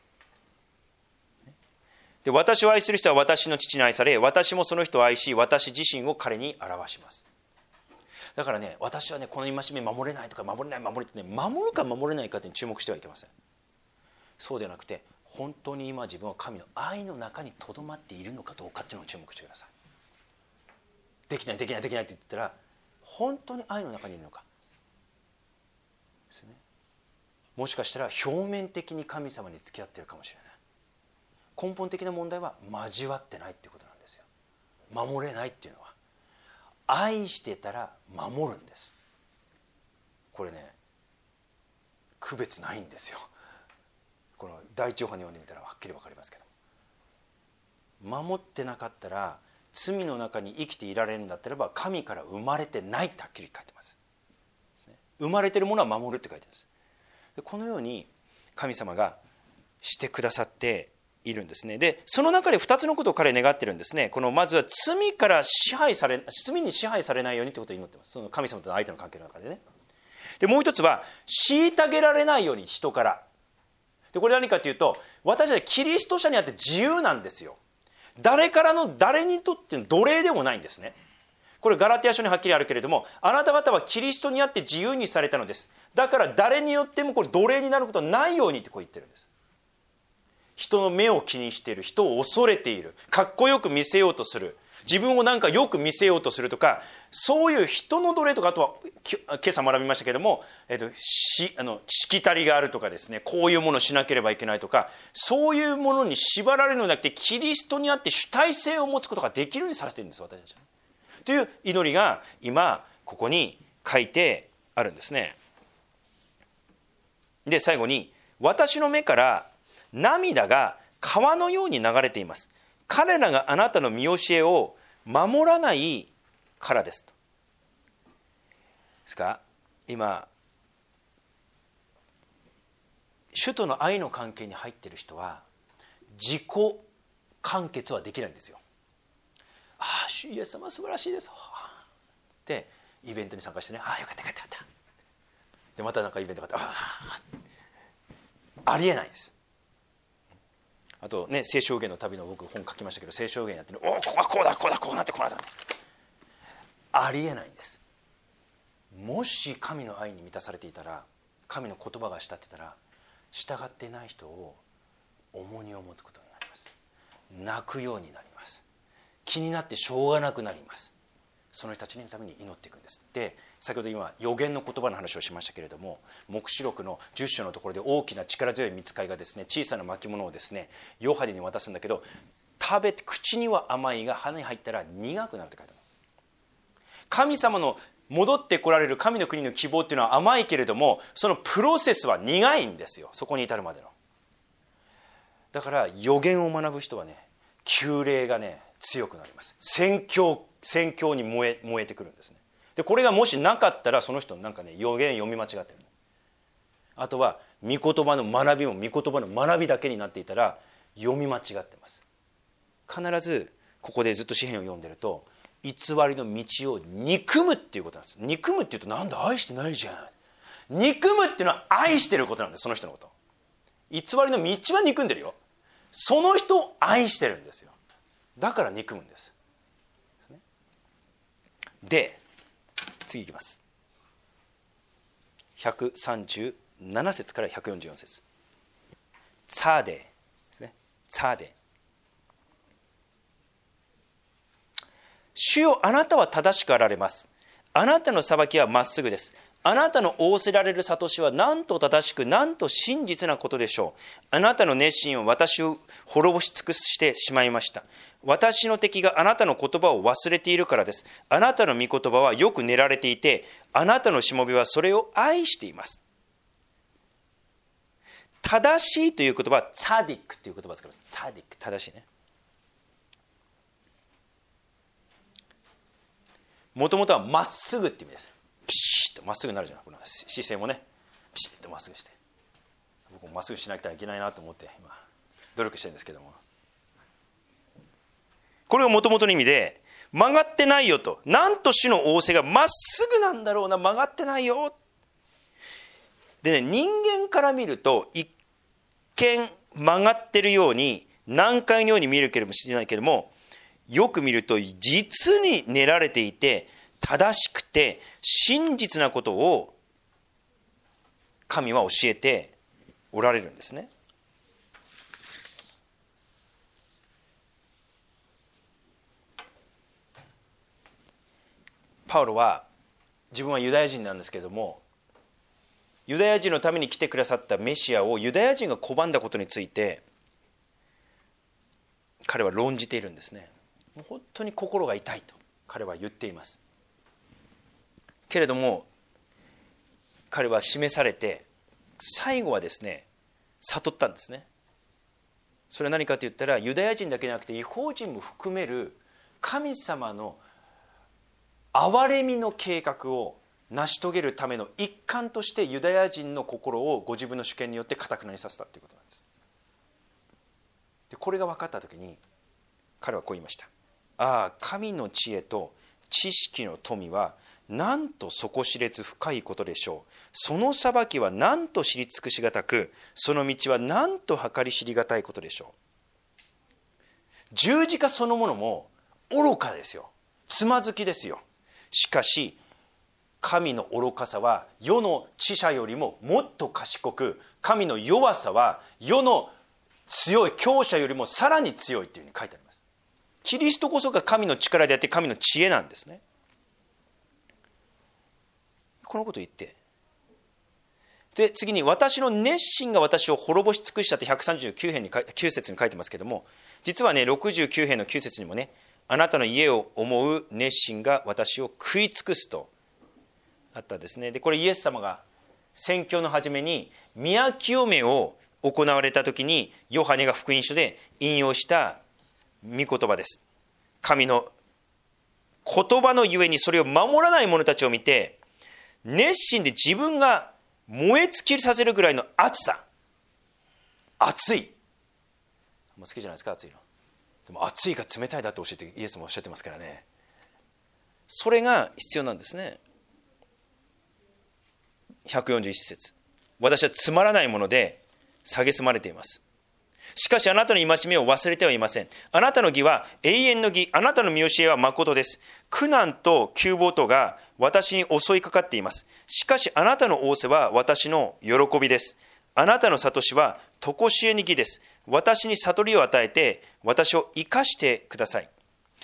で、私を愛する人は私の父に愛され、私もその人を愛し、私自身を彼に表します。だからね、私はね、この戒め守れないとか守れない守れってね、守るか守れないかって注目してはいけません。そうではなくて、本当に今自分は神の愛の中にとどまっているのかどうかっていうのを注目してください。できないできないできないって言ったら、本当に愛の中にいるのかですね。もしかしたら表面的に神様に付き合っているかもしれない。根本的な問題は交わってないっていうことなんですよ。守れないっていうのは、愛してたら守るんです。これね、区別ないんですよ。この第一ヨハネ読んでみたらはっきり分かりますけど、守ってなかったら、罪の中に生きていられるんだったらば神から生まれてないってはっきり書いてます。生まれてるものは守るって書いてます。で、このように神様がしてくださっているんですね。で、その中でふたつのことを彼は願ってるんですね。このまずは罪から支配され罪に支配されないようにということを祈ってます。その神様との相手の関係の中でね。で、もう一つは虐げられないように、人から。で、これ何かというと、私たちキリスト者にあって自由なんですよ。誰からの誰にとっての奴隷でもないんですね。これガラテヤ書にはっきりあるけれども、あなた方はキリストにあって自由にされたのです。だから誰によってもこれ奴隷になることはないようにってこう言ってるんです。 人の目を気にしている、人を恐れている、かっこよく見せようとする、自分をなんかよく見せようとするとか、そういう人の奴隷とか、あとは今朝学びましたけれども、えっと、しあのしきたりがあるとかですね、こういうものをしなければいけないとか、そういうものに縛られるのではなくて、キリストにあって主体性を持つことができるようにさせているんです、私たちは。という祈りが今ここに書いてあるんですね。で最後に、私の目から涙が川のように流れています。彼らがあなたの見教えを守らないからですと。ですか、今主との愛の関係に入っている人は自己完結はできないんですよ。ああ、主イエス様素晴らしいですってイベントに参加してね、ああよかったよかったよかったで、またなんかイベントがあって、ああありえないです。あとね、聖書予言の旅の僕本書きましたけど、聖書予言やってる、おおここはこうだこうだこうなってこうなってありえないんです。もし神の愛に満たされていたら、神の言葉が慕ってたら、従っていない人を重荷を持つことになります。泣くようになります。気になってしょうがなくなります。その人たちのために祈っていくんです。で先ほど今予言の言葉の話をしましたけれども、黙示録のじゅっ章のところで大きな力強い御使いがですね、小さな巻物をですねヨハネに渡すんだけど、食べて口には甘いが鼻に入ったら苦くなるって書いてある。神様の戻ってこられる神の国の希望っていうのは甘いけれども、そのプロセスは苦いんですよ、そこに至るまでの。だから予言を学ぶ人はね、旧霊がね強くなります。宣教宣教に燃え燃えてくるんですね。でこれがもしなかったら、その人なんかね予言読み間違ってる。あとは御言葉の学びも御言葉の学びだけになっていたら読み間違ってます。必ずここでずっと詩篇を読んでると、偽りの道を憎むっていうことなんです。憎むっていうと、なんだ愛してないじゃん。憎むっていうのは愛してることなんです。その人のこと、偽りの道は憎んでるよ、その人を愛してるんですよ。だから憎むんです。で次いきます。ひゃくさんじゅうなな節からひゃくよんじゅうよん節、ツァーデですね。ツァーデ、主よあなたは正しくあられます。あなたの裁きはまっすぐです。あなたの仰せられる諭しはなんと正しく、なんと真実なことでしょう。あなたの熱心は私を滅ぼし尽くしてしまいました。私の敵があなたの言葉を忘れているからです。あなたの御言葉はよく練られていて、あなたのしもべはそれを愛しています。正しいという言葉はツァディックという言葉を使います。ツァディック、正しいね。もともとはまっすぐって意味です。ピシッとまっすぐになるじゃない、この姿勢もね、ピシッとまっすぐして、僕もまっすぐしなきゃいけないなと思って今努力してるんですけども、これがもともとの意味で、曲がってないよと、なんと主の仰せがまっすぐなんだろうな、曲がってないよでね、人間から見ると一見曲がってるように、難解のように見えるけれどもしれないけれども、よく見ると実に練られていて正しくて真実なことを神は教えておられるんですね。パウロは自分はユダヤ人なんですけれども、ユダヤ人のために来てくださったメシアをユダヤ人が拒んだことについて彼は論じているんですね。もう本当に心が痛いと彼は言っています。けれども彼は示されて、最後はですね悟ったんですね。それは何かと言ったら、ユダヤ人だけじゃなくて異邦人も含める神様の憐れみの計画を成し遂げるための一環として、ユダヤ人の心をご自分の主権によって堅くなにさせたということなんです。でこれが分かった時に彼はこう言いました。ああ、神の知恵と知識の富はなんと底知れず深いことでしょう。その裁きはなんと知り尽くしがたく、その道はなんと計り知りがたいことでしょう。十字架そのものも愚かですよ、つまずきですよ。しかし神の愚かさは世の知者よりももっと賢く、神の弱さは世の強い強者よりもさらに強いというふうに書いてあります。キリストこそが神の力であって神の知恵なんですね。このことを言って、で次に私の熱心が私を滅ぼし尽くしたってひゃくさんじゅうきゅう編にきゅう節に書いてますけども、実はねろくじゅうきゅう編のきゅう節にもね、あなたの家を思う熱心が私を食い尽くすとあったですね。でこれイエス様が宣教の初めに宮清めを行われた時にヨハネが福音書で引用した御言葉です。神の言葉のゆえにそれを守らない者たちを見て、熱心で自分が燃え尽きさせるぐらいの熱さ、熱い、好きじゃないですか、熱いの。でも熱いか冷たいだと教えてイエスもおっしゃってますからね。それが必要なんですね。ひゃくよんじゅういち節、私はつまらないもので蔑まれています。しかしあなたの戒めを忘れてはいません。あなたの義は永遠の義、あなたの見教えは誠です。苦難と窮乏とが私に襲いかかっています。しかしあなたの仰せは私の喜びです。あなたの諭しは常しえに義です。私に悟りを与えて私を生かしてください。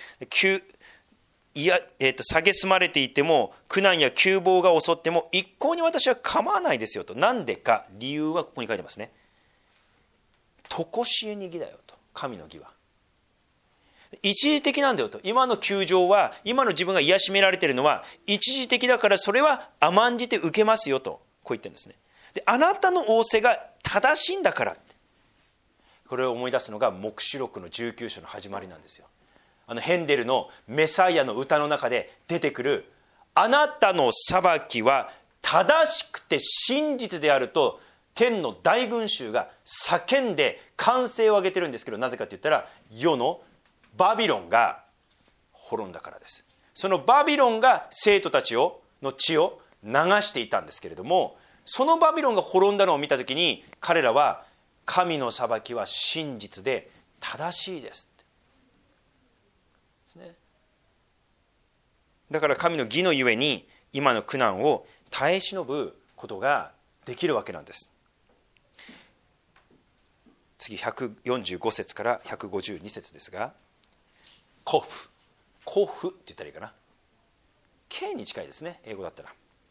いや、えーと、蔑まれていても苦難や窮乏が襲っても一向に私は構わないですよと。なんでか、理由はここに書いてますね。常しえに義だよと。神の義は一時的なんだよと。今の窮状は、今の自分が癒しめられているのは一時的だから、それは甘んじて受けますよと、こう言ってるんですね。であなたの仰せが正しいんだからって、これを思い出すのが黙示録のじゅうきゅう章の始まりなんですよ。あのヘンデルのメサイアの歌の中で出てくる、あなたの裁きは正しくて真実であると天の大群衆が叫んで歓声を上げてるんですけど、なぜかと言ったら世のバビロンが滅んだからです。そのバビロンが生徒たちをの血を流していたんですけれども、そのバビロンが滅んだのを見たときに彼らは、神の裁きは真実で正しいですですね。だから神の義のゆえに今の苦難を耐え忍ぶことができるわけなんです。次ひゃくよんじゅうご節からひゃくごじゅうに節ですが、コフコフって言ったらいいかな、 K に近いですね、英語だったら。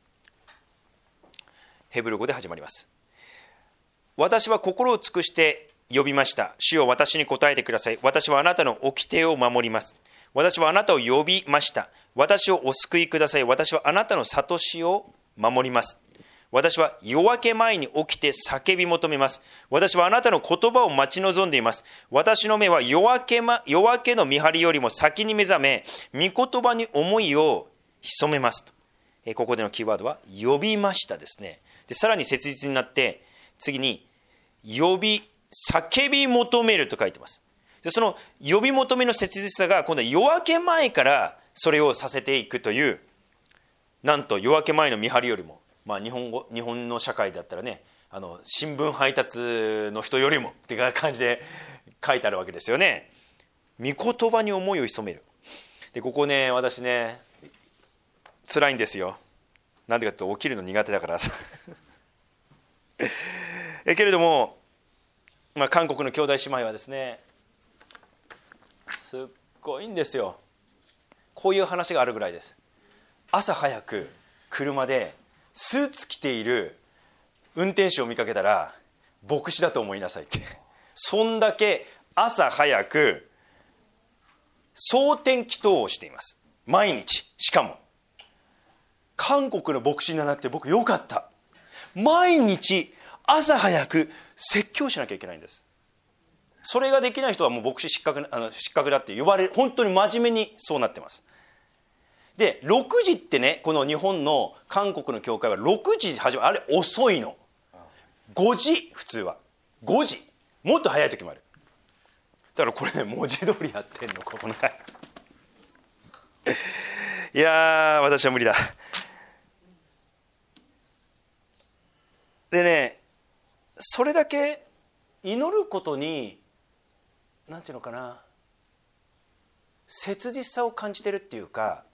ヘブル語で始まります。私は心を尽くして呼びました。主よ、私に答えてください。私はあなたの掟を守ります。私はあなたを呼びました。私をお救いください。私はあなたの諭しを守ります。私は夜明け前に起きて叫び求めます。私はあなたの言葉を待ち望んでいます。私の目は夜明け、ま、夜明けの見張りよりも先に目覚め、御言葉に思いを潜めますと。えここでのキーワードは呼びましたですね。でさらに切実になって、次に呼び叫び求めると書いてます。でその呼び求めの切実さが今度は夜明け前からそれをさせていくという、なんと夜明け前の見張りよりも、まあ、日本語日本の社会だったらね、あの新聞配達の人よりもっていう感じで書いてあるわけですよね。御言葉に思いを潜める。でここね、私ね辛いんですよ。なんでかというと起きるの苦手だからえけれども、まあ、韓国の兄弟姉妹はですね、すっごいんですよ。こういう話があるぐらいです。朝早く車でスーツ着ている運転手を見かけたら牧師だと思いなさいってそんだけ朝早く蒼天祈祷をしています、毎日。しかも韓国の牧師じゃなくて、僕よかった、毎日朝早く説教しなきゃいけないんです。それができない人はもう牧師失格、あの失格だって呼ばれる。本当に真面目にそうなってます。でろくじってね、この日本の韓国の教会はろくじ始まる。あれ遅いの。ごじ、普通はごじ、もっと早い時もある。だからこれね、文字通りやってんのここの回いやー、私は無理だ。でね、それだけ祈ることになんていうのかな、切実さを感じてるっていうか、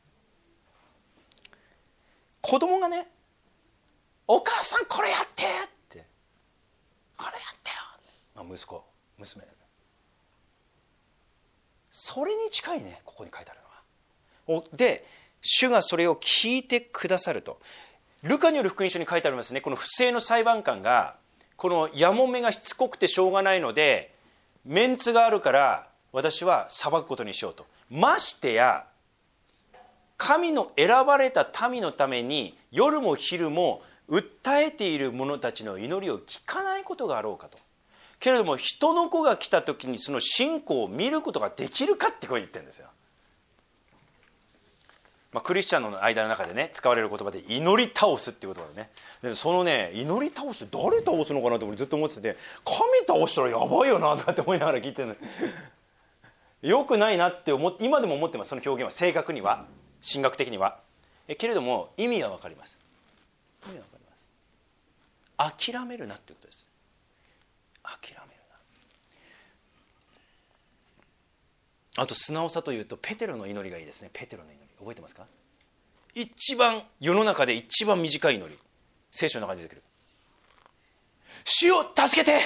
子供がね、お母さんこれやってって、これやってよ、まあ、息子娘。それに近いね、ここに書いてあるのは。で主がそれを聞いてくださると。ルカによる福音書に書いてありますね。この不正の裁判官がこのやもめがしつこくてしょうがないので、メンツがあるから私は裁くことにしようと。ましてや神の選ばれた民のために夜も昼も訴えている者たちの祈りを聞かないことがあろうかと。けれども人の子が来た時にその信仰を見ることができるかってこう言ってるんですよ。まあ、クリスチャンの間の中でね使われる言葉で祈り倒すっていう言葉でね、でそのね祈り倒す誰倒すのかなとずっと思ってて、神倒したらやばいよなとかって思いながら聞いてるのよくないなって思って今でも思ってます。その表現は正確には神学的にはえけれども意味は分かります。意味は分かります。諦めるなっていうことです。諦めるな。あと素直さというとペテロの祈りがいいですね。ペテロの祈り覚えてますか？一番世の中で一番短い祈り、聖書の中に出てくる。主を助けて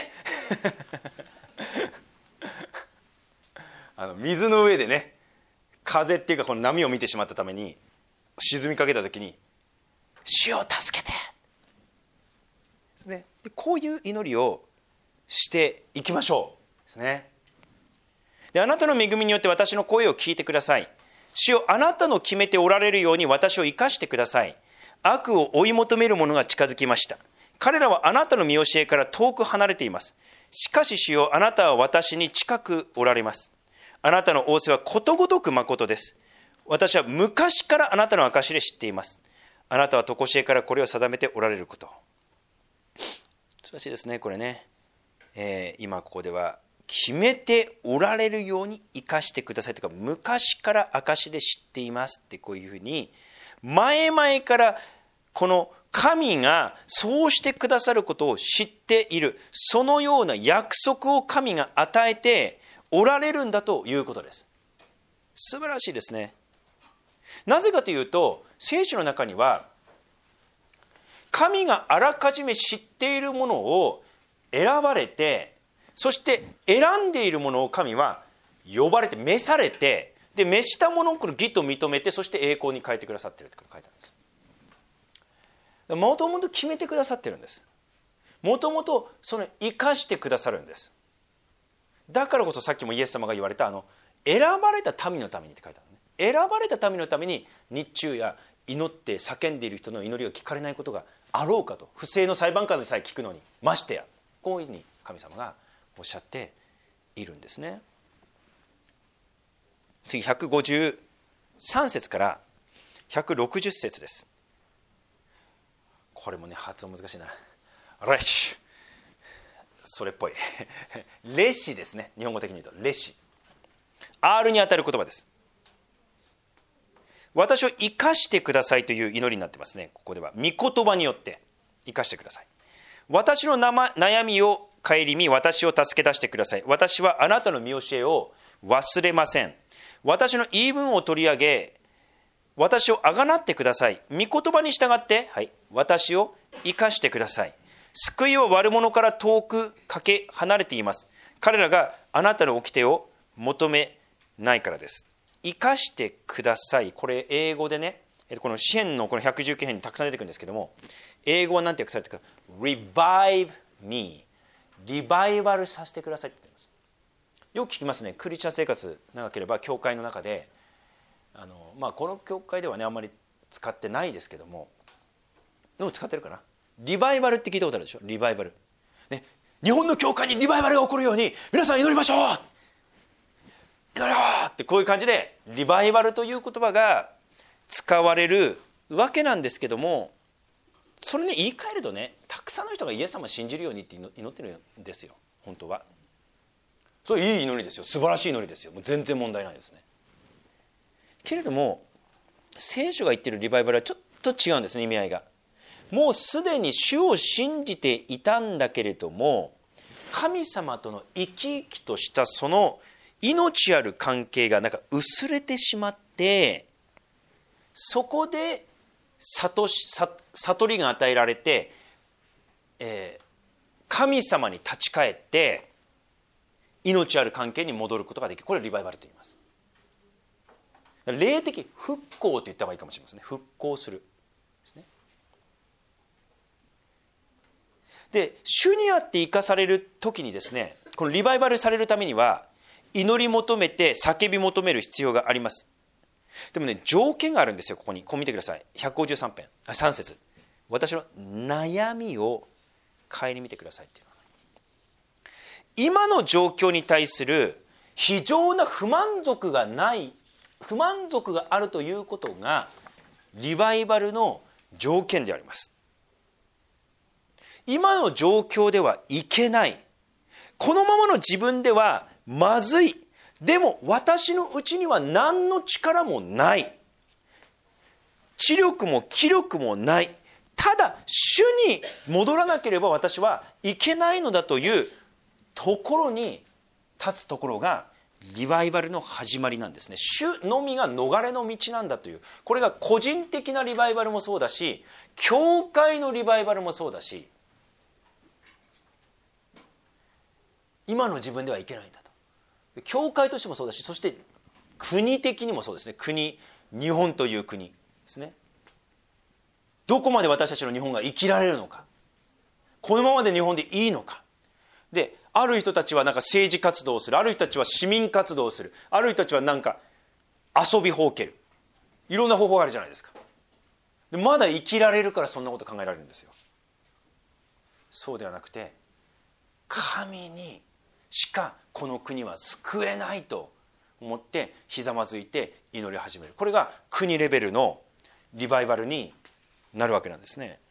あの水の上でね風っていうかこの波を見てしまったために沈みかけた時に主を助けてですね。でこういう祈りをしていきましょうですね。であなたの恵みによって私の声を聞いてください。主よあなたの決めておられるように私を生かしてください。悪を追い求める者が近づきました。彼らはあなたの見教えから遠く離れています。しかし主よあなたは私に近くおられます。あなたの仰せはことごとく誠です。私は昔からあなたの証で知っています。あなたは常しえからこれを定めておられること。素晴らしいですねこれね、えー、今ここでは決めておられるように生かしてくださいとか、昔から証で知っていますってこういうふうに前々からこの神がそうしてくださることを知っている、そのような約束を神が与えておられるんだということです。素晴らしいですね。なぜかというと聖書の中には神があらかじめ知っているものを選ばれて、そして選んでいるものを神は呼ばれて召されて、で召したものを義と認めて、そして栄光に変えてくださっていると書いてあるんです。もともと決めてくださってるんです。もともとその生かしてくださるんです。だからこそさっきもイエス様が言われたあの選ばれた民のためにって書いてあるね。選ばれた民のために日中や祈って叫んでいる人の祈りが聞かれないことがあろうかと。不正の裁判官でさえ聞くのにましてや、こういうふうに神様がおっしゃっているんですね。次ひゃくごじゅうさん節からひゃくろくじゅっ節です。これもね発音難しいな。レッシュ、それっぽいレシですね。日本語的に言うとレシ、 R にあたる言葉です。私を生かしてくださいという祈りになってますね。ここでは御言葉によって生かしてください。私の悩みを顧み私を助け出してください。私はあなたの見教えを忘れません。私の言い分を取り上げ私をあがなってください。御言葉に従って、はい、私を生かしてください。救いは悪者から遠くかけ離れています。彼らがあなたの掟を求めないからです。生かしてください。これ英語でね、この詩編のこのひゃくじゅうきゅう編にたくさん出てくるんですけども、英語は何て訳されてるか、 Revive me、 リバイバルさせてくださいって言ってます。よく聞きますね。クリスチャン生活長ければ教会の中であの、まあ、この教会ではねあんまり使ってないですけども、でも使ってるかな。リバイバルって聞いたことあるでしょ。リバイバル、ね、日本の教会にリバイバルが起こるように皆さん祈りましょう、祈ろうってこういう感じでリバイバルという言葉が使われるわけなんですけども、それね言い換えるとね、たくさんの人がイエス様を信じるようにって祈ってるんですよ。本当はそれいい祈りですよ。素晴らしい祈りですよ。もう全然問題ないですね。けれども聖書が言っているリバイバルはちょっと違うんですね。意味合いがもうすでに主を信じていたんだけれども、神様との生き生きとしたその命ある関係がなんか薄れてしまって、そこで 悟, 悟りが与えられて、えー、神様に立ち返って命ある関係に戻ることができる。これをリバイバルと言います。霊的復興と言った方がいいかもしれませんね。復興するですね。で、主にあって生かされる時にですね、このリバイバルされるためには祈り求めて叫び求める必要があります。でもね、条件があるんですよ。ここにこう見てください。ひゃくごじゅうさん編さん節、私の悩みを顧みてくださいっていうのは、今の状況に対する非常な不満足がない不満足があるということがリバイバルの条件であります。今の状況ではいけない、このままの自分ではまずい、でも私のうちには何の力もない、知力も気力もない、ただ主に戻らなければ私はいけないのだというところに立つところがリバイバルの始まりなんですね。主のみが逃れの道なんだという、これが個人的なリバイバルもそうだし、教会のリバイバルもそうだし、今の自分ではいけないんだと、教会としてもそうだし、そして国的にもそうですね。国、日本という国ですね。どこまで私たちの日本が生きられるのか、このままで日本でいいのか。で、ある人たちはなんか政治活動をする、ある人たちは市民活動をする、ある人たちはなんか遊びほうける、いろんな方法があるじゃないですか。でまだ生きられるからそんなこと考えられるんですよ。そうではなくて、神にしかこの国は救えないと思ってひざまずいて祈り始める。これが国レベルのリバイバルになるわけなんですね。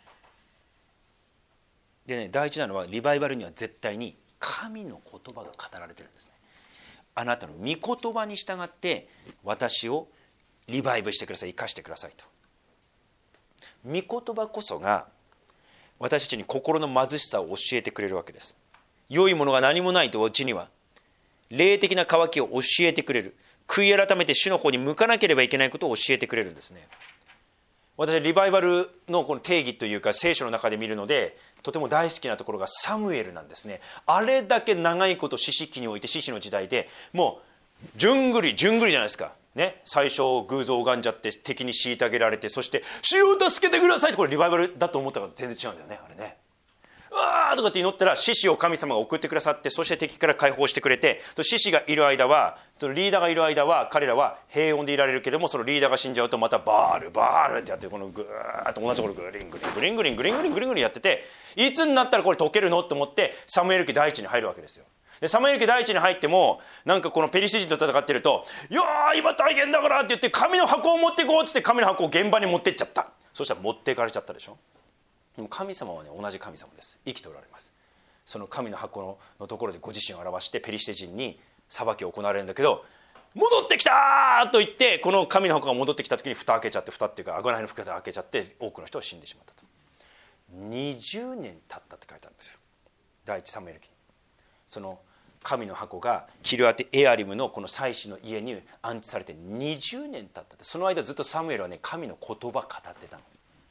でね、大事なのはリバイバルには絶対に神の言葉が語られてるんですね。あなたの御言葉に従って私をリバイブしてください、生かしてくださいと。御言葉こそが私たちに心の貧しさを教えてくれるわけです。良いものが何もないとうちには霊的な渇きを教えてくれる、悔い改めて主の方に向かなければいけないことを教えてくれるんですね。私はリバイバルのこの定義というか聖書の中で見るのでとても大好きなところがサムエルなんですね。あれだけ長いこと士師記において、士師の時代でもう順繰り順繰りじゃないですか、ね、最初偶像を拝んじゃって敵に虐げられて、そして主を助けてくださいって、これリバイバルだと思ったから全然違うんだよね、あれね。うわーとかって祈ったら獅子を神様が送ってくださって、そして敵から解放してくれて、獅子がいる間は、そのリーダーがいる間は彼らは平穏でいられるけども、そのリーダーが死んじゃうとまたバールバールってやって、このグーッと同じところグリングリングリングリングリングリングリングリンやってて、いつになったらこれ解けるのと思ってサムエル記第一に入るわけですよ。でサムエル記第一に入ってもなんかこのペリシテ人と戦ってると、いやー今大変だからって言って神の箱を持っていこうって言って神の箱を現場に持ってっちゃった。そしたら持っていかれちゃったでしょ。でも神様はね、同じ神様です。生きておられます。その神の箱 の, のところでご自身を表してペリシテ人に裁きを行われるんだけど、戻ってきたと言ってこの神の箱が戻ってきた時に蓋開けちゃって、蓋っていうか贖いの蓋で開けちゃって多くの人が死んでしまったと。にじゅうねん経ったって書いてあるんですよ、第一サムエル記に。その神の箱がキルアテエアリムのこの祭司の家に安置されてにじゅうねん経ったって。その間ずっとサムエルはね、神の言葉を語ってたの。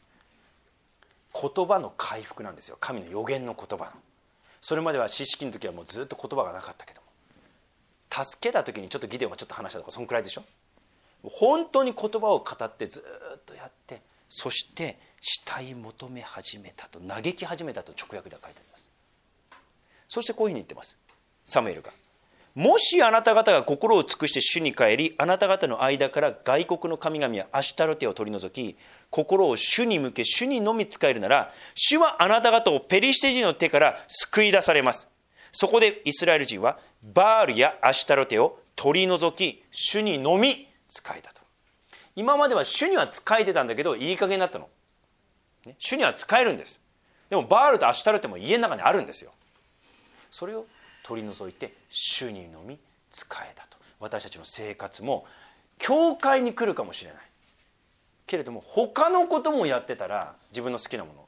言葉の回復なんですよ、神の予言の言葉の。それまでは士師記の時はもうずっと言葉がなかったけども、助けた時にちょっとギデオンがちょっと話したとか、そんくらいでしょ。本当に言葉を語ってずっとやって、そして慕い求め始めたと、嘆き始めたと直訳では書いてあります。そしてこういうふうに言ってます、サムエルが。もしあなた方が心を尽くして主に帰り、あなた方の間から外国の神々やアシュタロテを取り除き、心を主に向け主にのみ仕えるなら、主はあなた方をペリシテ人の手から救い出されます。そこでイスラエル人はバールやアシュタロテを取り除き主にのみ仕えたと。今までは主には仕えてたんだけどいい加減になったの、ね、主には仕えるんです。でもバールとアシュタロテも家の中にあるんですよ。それを取り除いて主にのみ仕えたと。私たちの生活も教会に来るかもしれないけれども、他のこともやってたら、自分の好きなもの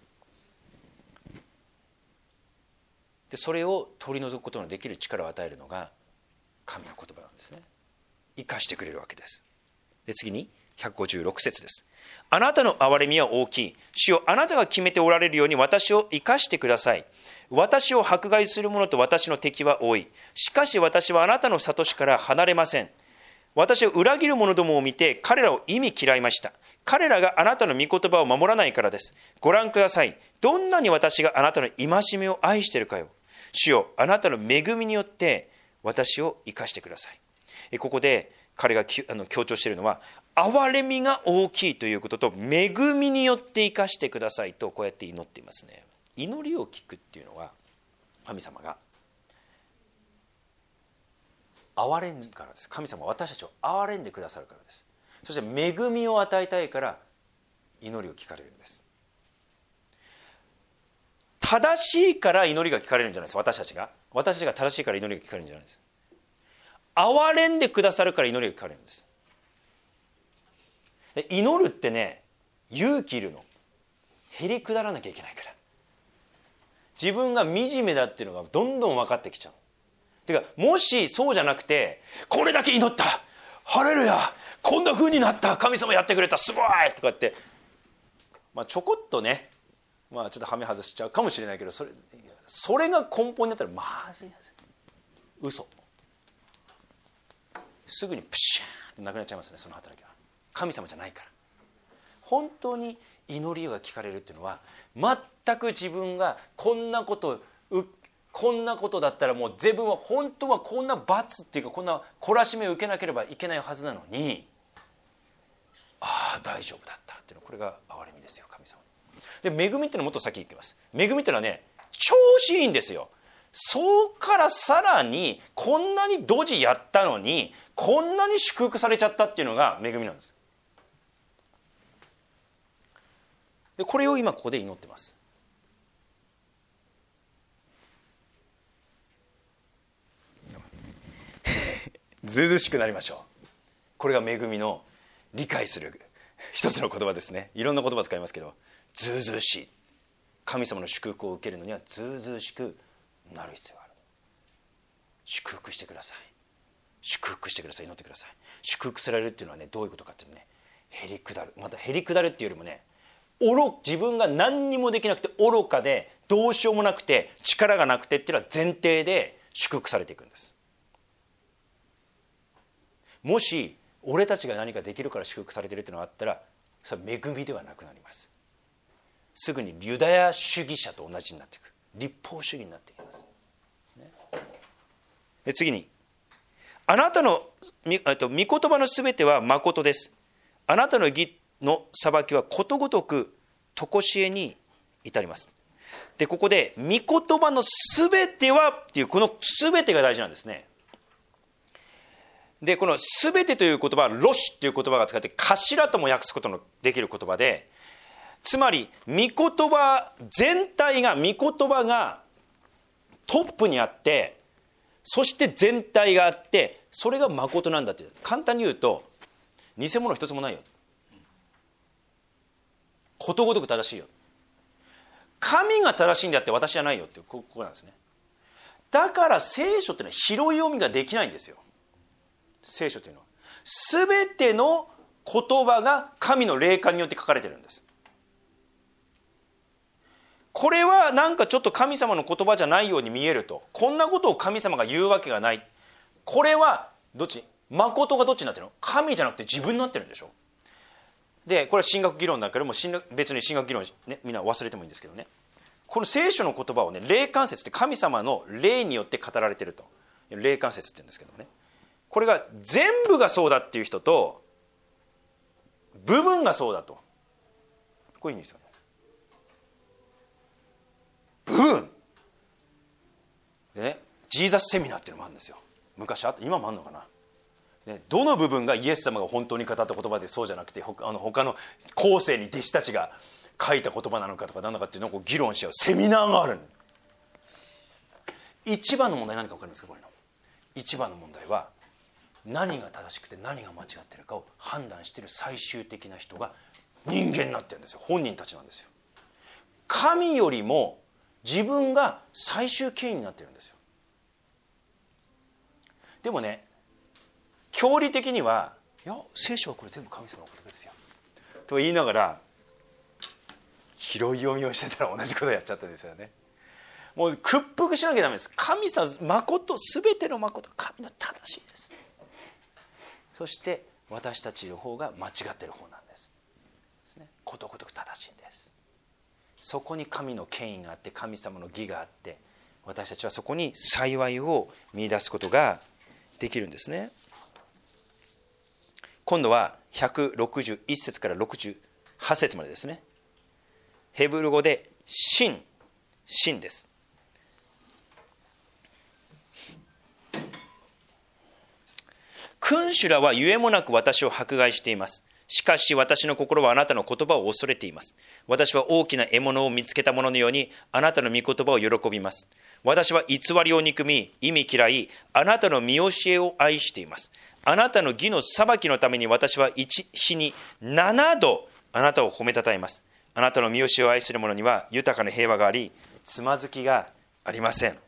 でそれを取り除くことのできる力を与えるのが神の言葉なんですね。生かしてくれるわけです。で次にひゃくごじゅうろく節です。あなたの憐れみは大きい。主よ、あなたが決めておられるように私を生かしてください。 私を迫害する者と私の敵は多い。しかし私はあなたの諭しから離れません。私を裏切る者どもを見て彼らを忌み嫌いました。彼らがあなたの御言葉を守らないからです。ご覧ください。どんなに私があなたの戒めを愛しているかよ。主よ、あなたの恵みによって私を生かしてください。ここで彼があの強調しているのは、憐れみが大きいということと、恵みによって生かしてくださいとこうやって祈っていますね。祈りを聞くっていうのは、神様が憐れんからです。神様は私たちを憐れんでくださるからです。そして恵みを与えたいから祈りを聞かれるんです。正しいから祈りが聞かれるんじゃないです。私たちが私たちが正しいから祈りが聞かれるんじゃないです。憐れんでくださるから祈りが聞かれるんです。で、祈るってね、勇気いるの。へりくだらなきゃいけないから。自分が惨めだっていうのがどんどん分かってきちゃう。てか、もしそうじゃなくて、これだけ祈った、ハレルヤ、こんな風になった、神様やってくれた、すごいとかって、まあ、ちょこっとね、まあ、ちょっとはめ外しちゃうかもしれないけど、それそれが根本になったらまずいやつ、嘘。すぐにプシャーンってなくなっちゃいますね、その働きは。神様じゃないから。本当に祈りが聞かれるっていうのは、全く自分がこんなことこんなことだったらもう自分は本当はこんな罰っていうか、こんな懲らしめを受けなければいけないはずなのに、ああ大丈夫だったっていうのは、これが憐れみですよ、神様。で、恵みっていうのはもっと先行きます。恵みっていうのはね、調子いいんですよ。そうからさらにこんなにドジやったのにこんなに祝福されちゃったっていうのが恵みなんです。で、これを今ここで祈ってます。ずうずうしくなりましょう。これが恵みの理解する一つの言葉ですね。いろんな言葉使いますけど、ずうずうしい。神様の祝福を受けるのにはずうずうしくなる必要がある。祝福してください、祝福してください、祈ってください。祝福されるっていうのはね、どういうことかっていうとね、へりくだる。またへりくだるっていうよりもね、愚自分が何にもできなくて愚かでどうしようもなくて力がなくてっていうのは前提で祝福されていくんです。もし俺たちが何かできるから祝福されているっていうのがあったら、それは恵みではなくなります。すぐにユダヤ主義者と同じになっていく、立法主義になっていきます。で、次に、あなたの御言葉のすべては誠です。あなたの義の裁きはことごとく常しえに至ります。で、ここで御言葉のすべてはっていう、このすべてが大事なんですね。で、このすべてという言葉はロシという言葉が使って頭とも訳すことのできる言葉で、つまり御言葉全体が、御言葉がトップにあって、そして全体があって、それが誠なんだって。簡単に言うと、偽物一つもないよ、ことごとく正しいよ、神が正しいんであって私じゃないよって、ここなんですね。だから聖書っていうのは拾い読みができないんですよ。聖書というのは全ての言葉が神の霊感によって書かれてるんです。これはなんかちょっと神様の言葉じゃないように見えると、こんなことを神様が言うわけがない。これはどっち、誠がどっちになってるの？神じゃなくて自分になってるんでしょ。で、これは神学議論だけども、別に神学議論、ね、みんな忘れてもいいんですけどね、この聖書の言葉をね、霊感説って神様の霊によって語られてると、霊感説って言うんですけどね、これが全部がそうだっていう人と部分がそうだと、こういう意味ですよね。部分でね、ジーザスセミナーっていうのもあるんですよ。昔あった、今もあるのかな、ね、どの部分がイエス様が本当に語った言葉で、そうじゃなくて他あの他の後世に弟子たちが書いた言葉なのかとか何だかっていうのを議論し合うセミナーがある。一番の問題何か分かりますか？これの一番の問題は、何が正しくて何が間違ってるかを判断している最終的な人が人間になってるんですよ。本人たちなんですよ。神よりも自分が最終権威になってるんですよ。でもね、教理的には、いや聖書はこれ全部神様の言葉ですよと言いながら拾い読みをしてたら同じことをやっちゃったんですよね。 もう屈服しなきゃダメです。神様誠、すべての誠、神の正しいです。そして私たちの方が間違っている方なんです。ですね、ことごとく正しいんです。そこに神の権威があって、神様の義があって、私たちはそこに幸いを見出すことができるんですね。今度はひゃくろくじゅういち節からろくじゅうはち節までですね。ヘブル語で神、神です。君主らはゆえもなく私を迫害しています。しかし私の心はあなたの言葉を恐れています。私は大きな獲物を見つけたもののようにあなたの御言葉を喜びます。私は偽りを憎み、意味嫌い、あなたの見教えを愛しています。あなたの義の裁きのために私は一日にななどあなたを褒めたたえます。あなたの見教えを愛する者には豊かな平和があり、つまずきがありません。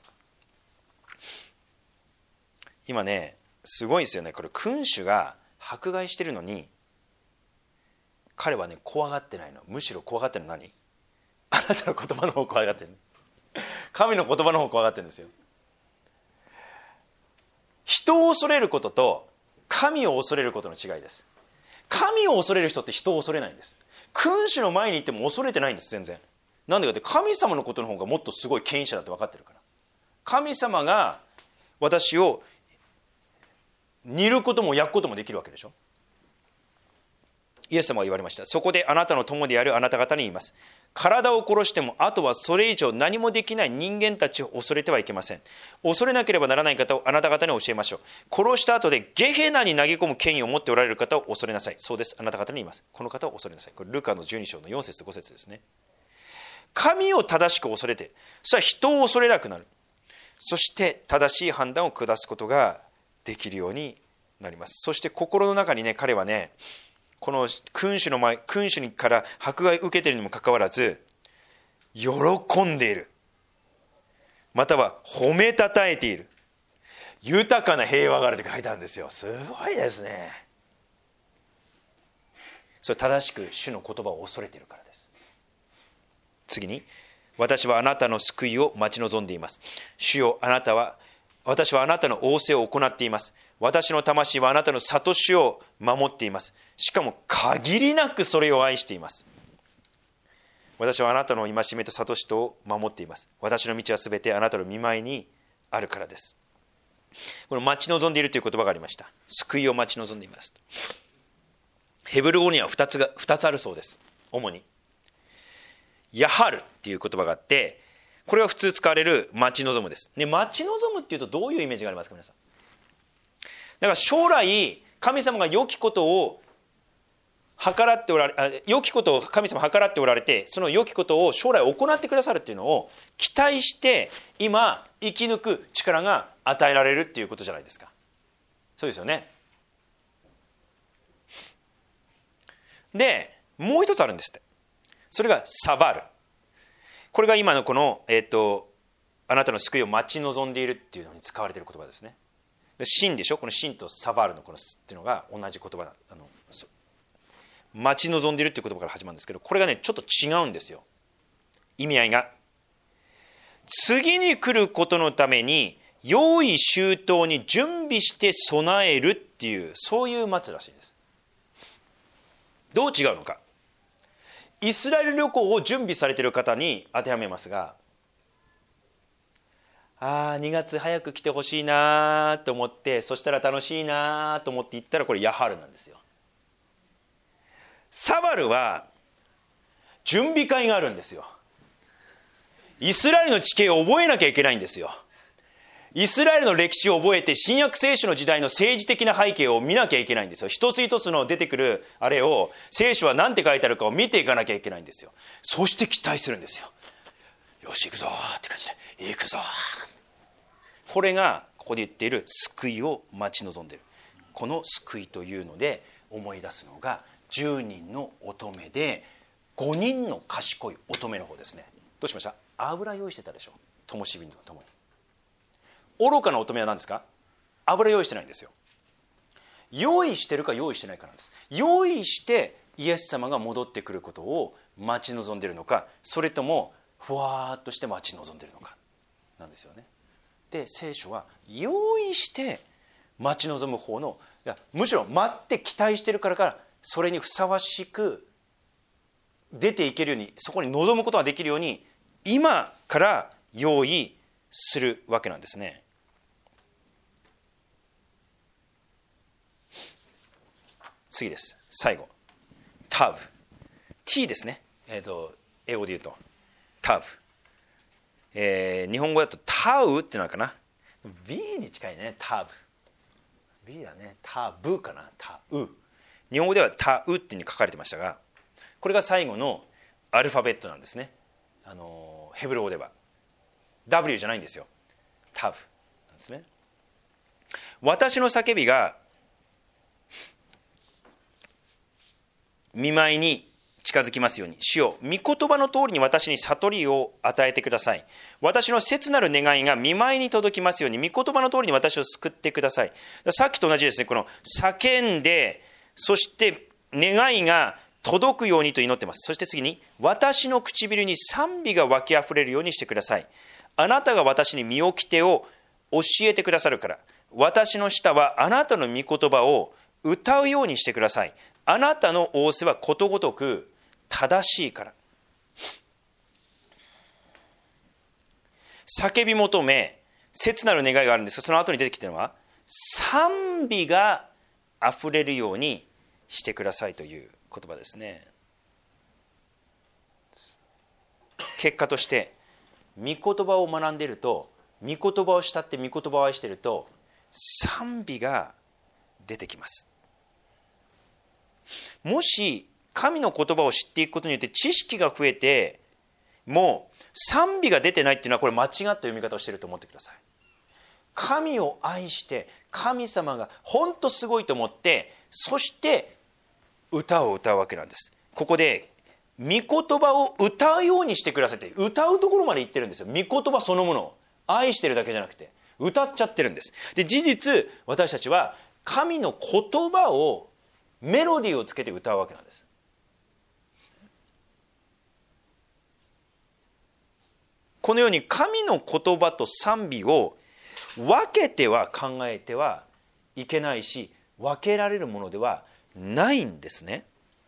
今ね、すごいですよね。これ君主が迫害してるのに、彼はね怖がってないの。むしろ怖がってるの何？あなたの言葉の方怖がってる。神の言葉の方怖がってるんですよ。人を恐れることと神を恐れることの違いです。神を恐れる人って人を恐れないんです。君主の前にいても恐れてないんです。全然。なんでかって、神様のことの方がもっとすごい権威者だって分かってるから。神様が私を煮ることも焼くこともできるわけでしょ。イエス様が言われました。そこであなたの友であるあなた方に言います。体を殺してもあとはそれ以上何もできない人間たちを恐れてはいけません。恐れなければならない方をあなた方に教えましょう。殺した後でゲヘナに投げ込む権威を持っておられる方を恐れなさい。そうです、あなた方に言います。この方を恐れなさい。これルカのじゅうに章のよん節とご節ですね。神を正しく恐れて、そしたら人を恐れなくなる。そして正しい判断を下すことができるようになります。そして心の中にね、彼はね、この君主の前、君主から迫害を受けているにもかかわらず喜んでいる、または褒めたたえている、豊かな平和があると書いてあるんですよ。すごいですね。それ正しく主の言葉を恐れているからです。次に、私はあなたの救いを待ち望んでいます。主よ、あなたは私はあなたの仰せを行っています。私の魂はあなたの諭しを守っています。しかも限りなくそれを愛しています。私はあなたの戒めと諭しとを守っています。私の道はすべてあなたの御前にあるからです。この待ち望んでいるという言葉がありました。救いを待ち望んでいます。ヘブル語には2つが2つあるそうです。主にヤハルっていう言葉があって、これは普通使われる待ち望むです。で、待ち望むっていうとどういうイメージがありますか、皆さん。だから将来神様が良きことを計らっておられ、良きことを神様計らっておられて、その良きことを将来行ってくださるっていうのを期待して今生き抜く力が与えられるっていうことじゃないですか。そうですよね。で、もう一つあるんですって。それがサバル。これが今のこの、えー、とあなたの救いを待ち望んでいるっていうのに使われている言葉ですね。で、神でしょ。この神とサバールのこのっていうのが同じ言葉、あの待ち望んでいるっていう言葉から始まるんですけど、これがねちょっと違うんですよ、意味合いが。次に来ることのために用意周到に準備して備えるっていう、そういう待つらしいです。どう違うのか。イスラエル旅行を準備されている方に当てはめますが、ああにがつ早く来てほしいなと思って、そしたら楽しいなと思って行ったら、これヤハルなんですよ。サバルは準備会があるんですよ。イスラエルの地形を覚えなきゃいけないんですよ。イスラエルの歴史を覚えて、新約聖書の時代の政治的な背景を見なきゃいけないんですよ。一つ一つの出てくるあれを、聖書は何て書いてあるかを見ていかなきゃいけないんですよ。そして期待するんですよ。よし行くぞって感じで、行くぞ。これがここで言っている救いを待ち望んでいる。この救いというので思い出すのが、じゅうにんの乙女でごにんの賢い乙女の方ですね。どうしました？油用意してたでしょ、灯火のともに。愚かな乙女は何ですか？油用意してないんですよ。用意してるか用意してないかなんです。用意してイエス様が戻ってくることを待ち望んでいるのか、それともふわーっとして待ち望んでいるのか。 なんですよね。で聖書は用意して待ち望む方の、いやむしろ待って期待してるからからそれにふさわしく出ていけるように、そこに臨むことができるように今から用意するわけなんですね。次です。最後タブ T ですね、えー、と英語で言うとタブ、えー、日本語だとタウっていうのかな、 B に近いね。タブ B だね。タブかな。タウ、日本語ではタウっていうに書かれてましたが、これが最後のアルファベットなんですね。あのヘブル語では ダブリュー じゃないんですよ。タブなんですね。私の叫びが見舞いに近づきますように、主よ御言葉の通りに私に悟りを与えてください。私の切なる願いが見舞いに届きますように、御言葉の通りに私を救ってください。さっきと同じですね。この叫んで、そして願いが届くようにと祈ってます。そして次に、私の唇に賛美が湧きあふれるようにしてください。あなたが私に身掟を教えてくださるから、私の舌はあなたの御言葉を歌うようにしてください。あなたの仰せはことごとく正しいから。叫び求め切なる願いがあるんですが、その後に出てきているのは賛美があふれるようにしてくださいという言葉ですね。結果として御言葉を学んでいると、御言葉を慕って御言葉を愛していると賛美が出てきます。もし神の言葉を知っていくことによって知識が増えてもう賛美が出てないっていうのは、これ間違った読み方をしていると思ってください。神を愛して神様が本当すごいと思って、そして歌を歌うわけなんです。ここで御言葉を歌うようにしてくださいって、歌うところまで言ってるんですよ。御言葉そのものを愛してるだけじゃなくて歌っちゃってるんです。で事実私たちは神の言葉をメロディーをつけて歌うわけなんです。このように神の言葉と賛美を分けては考えてはいけないし、分けられるものではないんですね。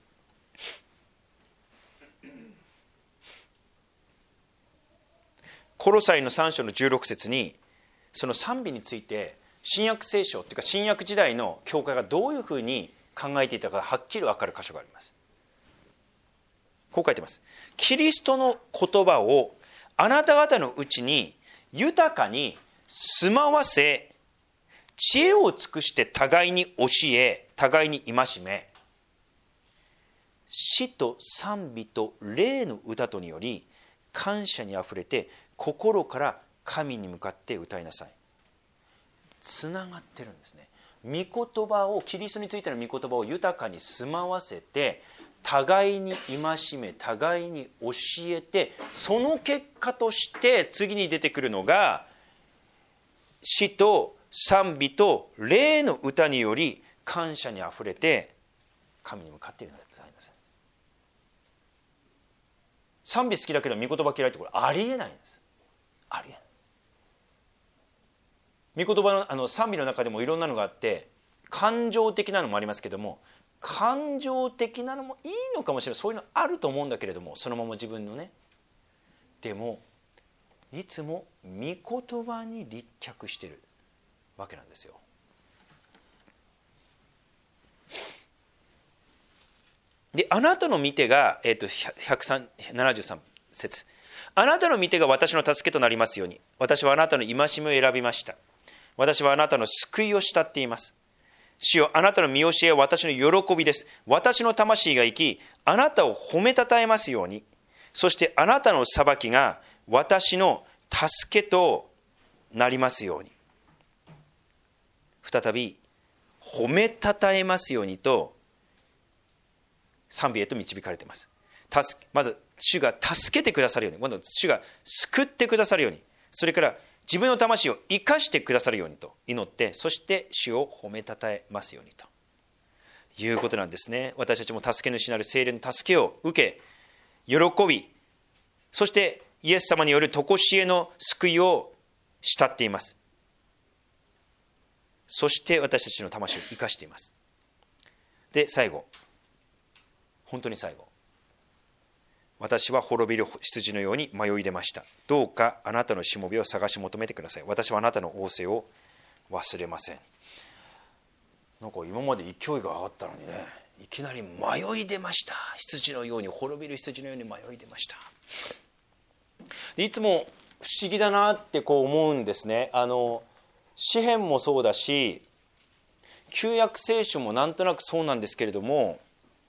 コロサイのさん章のじゅうろく節にその賛美について新約聖書というか新約時代の教会がどういうふうに考えていたかはっきり分かる箇所があります。こう書いてます。キリストの言葉をあなた方のうちに豊かに住まわせ、知恵を尽くして互いに教え、互いに戒め、詩と賛美と霊の歌とにより感謝にあふれて心から神に向かって歌いなさい。つながってるんですね。御言葉を、キリストについての御言葉を豊かに住まわせて、互いに戒め、互いに教えて、その結果として次に出てくるのが詩と賛美と霊の歌により感謝にあふれて神に向かっているのでございます。賛美好きだけど御言葉嫌いって、これありえないんです。ありえない。御言葉の、あの賛美の中でもいろんなのがあって、感情的なのもありますけども、感情的なのもいいのかもしれない、そういうのあると思うんだけれども、そのまま自分のね、でもいつも御言葉に立脚しているわけなんですよ。であなたの御手が、えー、とひゃくななじゅうさん節、あなたの御手が私の助けとなりますように、私はあなたの戒めを選びました。私はあなたの救いを慕っています。主よ、あなたの見教えは私の喜びです。私の魂が生き、あなたを褒めたたえますように。そしてあなたの裁きが私の助けとなりますように。再び褒めたたえますようにと賛美へと導かれています。まず主が助けてくださるように、今度主が救ってくださるように、それから自分の魂を生かしてくださるようにと祈って、そして主を褒めたたえますようにということなんですね。私たちも助け主なる聖霊の助けを受け、喜び、そしてイエス様による常しえの救いを慕っています。そして私たちの魂を生かしています。で最後、本当に最後、私は滅びる羊のように迷い出ました。どうかあなたのしもべを探し求めてください。私はあなたの仰せを忘れません。なんか今まで勢いが上がったのにね、いきなり迷い出ました。羊のように、滅びる羊のように迷い出ました。でいつも不思議だなってこう思うんですね。あの詩編もそうだし、旧約聖書もなんとなくそうなんですけれども、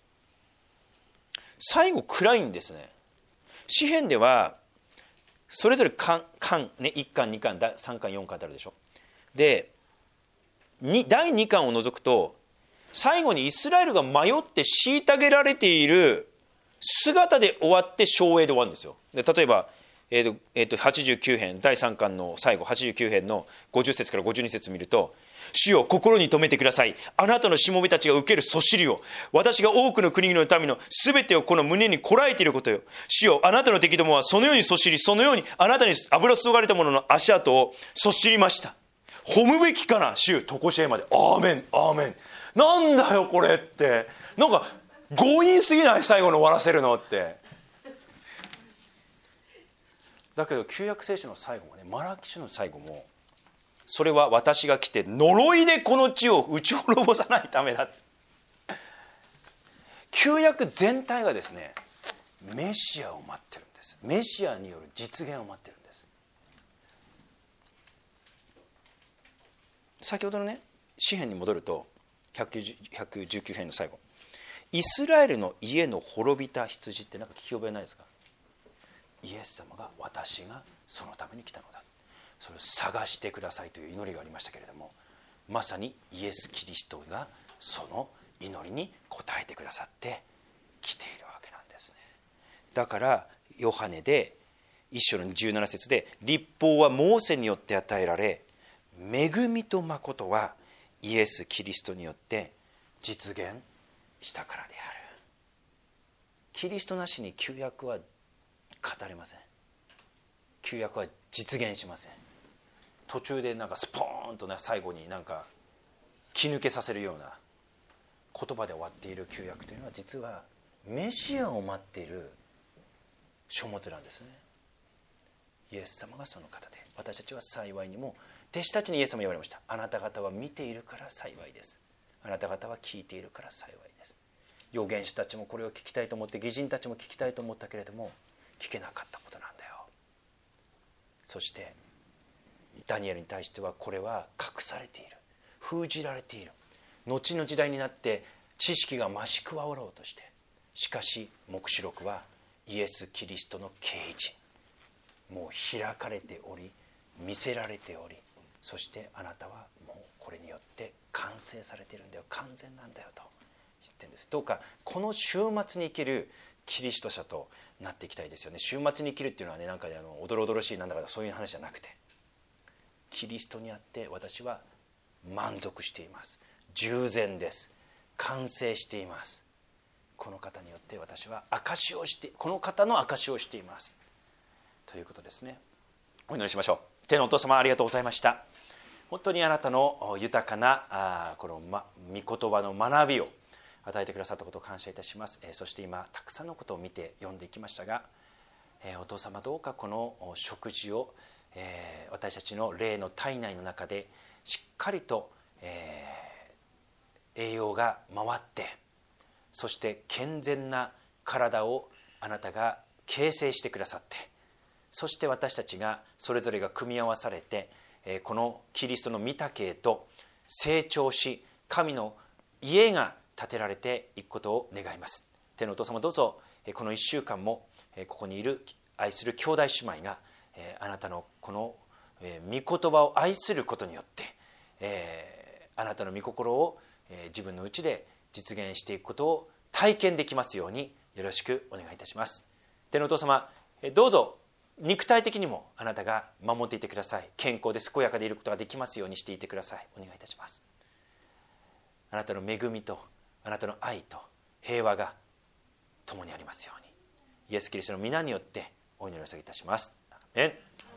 最後暗いんですね。詩編ではそれぞれ巻、巻ね、いっかんにかんさんかんよんかんってあるでしょ。でだいにかんを除くと最後にイスラエルが迷って虐げられている姿で終わって昭栄で終わるんですよ。で例えば、えーとえー、とはちじゅうきゅう編だいさんかんの最後はちじゅうきゅう編のごじゅっ節からごじゅうに節見ると、主よ心に留めてください。あなたのしもべたちが受けるそしりを、私が多くの国々の民のすべてをこの胸にこらえていることよ。主よあなたの敵どもはそのようにそしり、そのようにあなたに油注がれた者の足跡をそしりました。褒むべきかな主とこしえまで。アーメンアーメン。なんだよこれって、なんか強引すぎない？最後の終わらせるのって。だけど旧約聖書の最後もね、マラキ書の最後も、それは私が来て呪いでこの地を打ち滅ぼさないためだ。旧約全体がですね、メシアを待ってるんです。メシアによる実現を待ってるんです。先ほどのね詩編に戻るとひゃくじゅうきゅう編の最後、イスラエルの家の滅びた羊ってなんか聞き覚えないですか？イエス様が、私がそのために来たのだ、それを探してくださいという祈りがありましたけれども、まさにイエス・キリストがその祈りに応えてくださって来ているわけなんですね。だからヨハネで一章のじゅうなな節で、律法はモーセによって与えられ、恵みと誠はイエス・キリストによって実現したからである。キリストなしに旧約は語れません。旧約は実現しません。途中でなんかスポーンとね、最後になんか気抜けさせるような言葉で終わっている旧約というのは、実はメシアを待っている書物なんですね。イエス様がその方で、私たちは幸いにも、弟子たちにイエス様言われました。あなた方は見ているから幸いです。あなた方は聞いているから幸いです。預言者たちもこれを聞きたいと思って、義人たちも聞きたいと思ったけれども聞けなかったことなんだよ。そしてダニエルに対しては、これは隠されている、封じられている、後の時代になって知識が増し加わろうとして、しかし黙示録はイエス・キリストの啓示、もう開かれており、見せられており、そしてあなたはもうこれによって完成されているんだよ、完全なんだよと言ってるんです。どうかこの週末に生きるキリスト者となっていきたいですよね。週末に生きるっていうのはね、なんかあのおどろおどろしいなんだからそういう話じゃなくて、キリストにあって私は満足しています、従前です、完成しています、この方によって私は証しをして、この方の証しをしていますということですね。お祈りしましょう。天のお父様、ありがとうございました。本当にあなたの豊かなあこの、ま、御言葉の学びを与えてくださったことを感謝いたします。えー、そして今たくさんのことを見て読んでいきましたが、えー、お父様どうかこの食事を、えー、私たちの霊の体内の中でしっかりと、えー、栄養が回って、そして健全な体をあなたが形成してくださって、そして私たちがそれぞれが組み合わされて、このキリストの御岳へと成長し、神の家が建てられていくことを願います。天のお父様、どうぞこのいっしゅうかんもここにいる愛する兄弟姉妹があなたのこの御言葉を愛することによって、あなたの御心を自分のうちで実現していくことを体験できますようによろしくお願いいたします。天のお父様、どうぞ肉体的にもあなたが守っていてください。健康で健やかでいることができますようにしていてください。お願いいたします。あなたの恵みとあなたの愛と平和が共にありますように、イエス・キリストの皆によってお祈りを下げいたします。アーメン。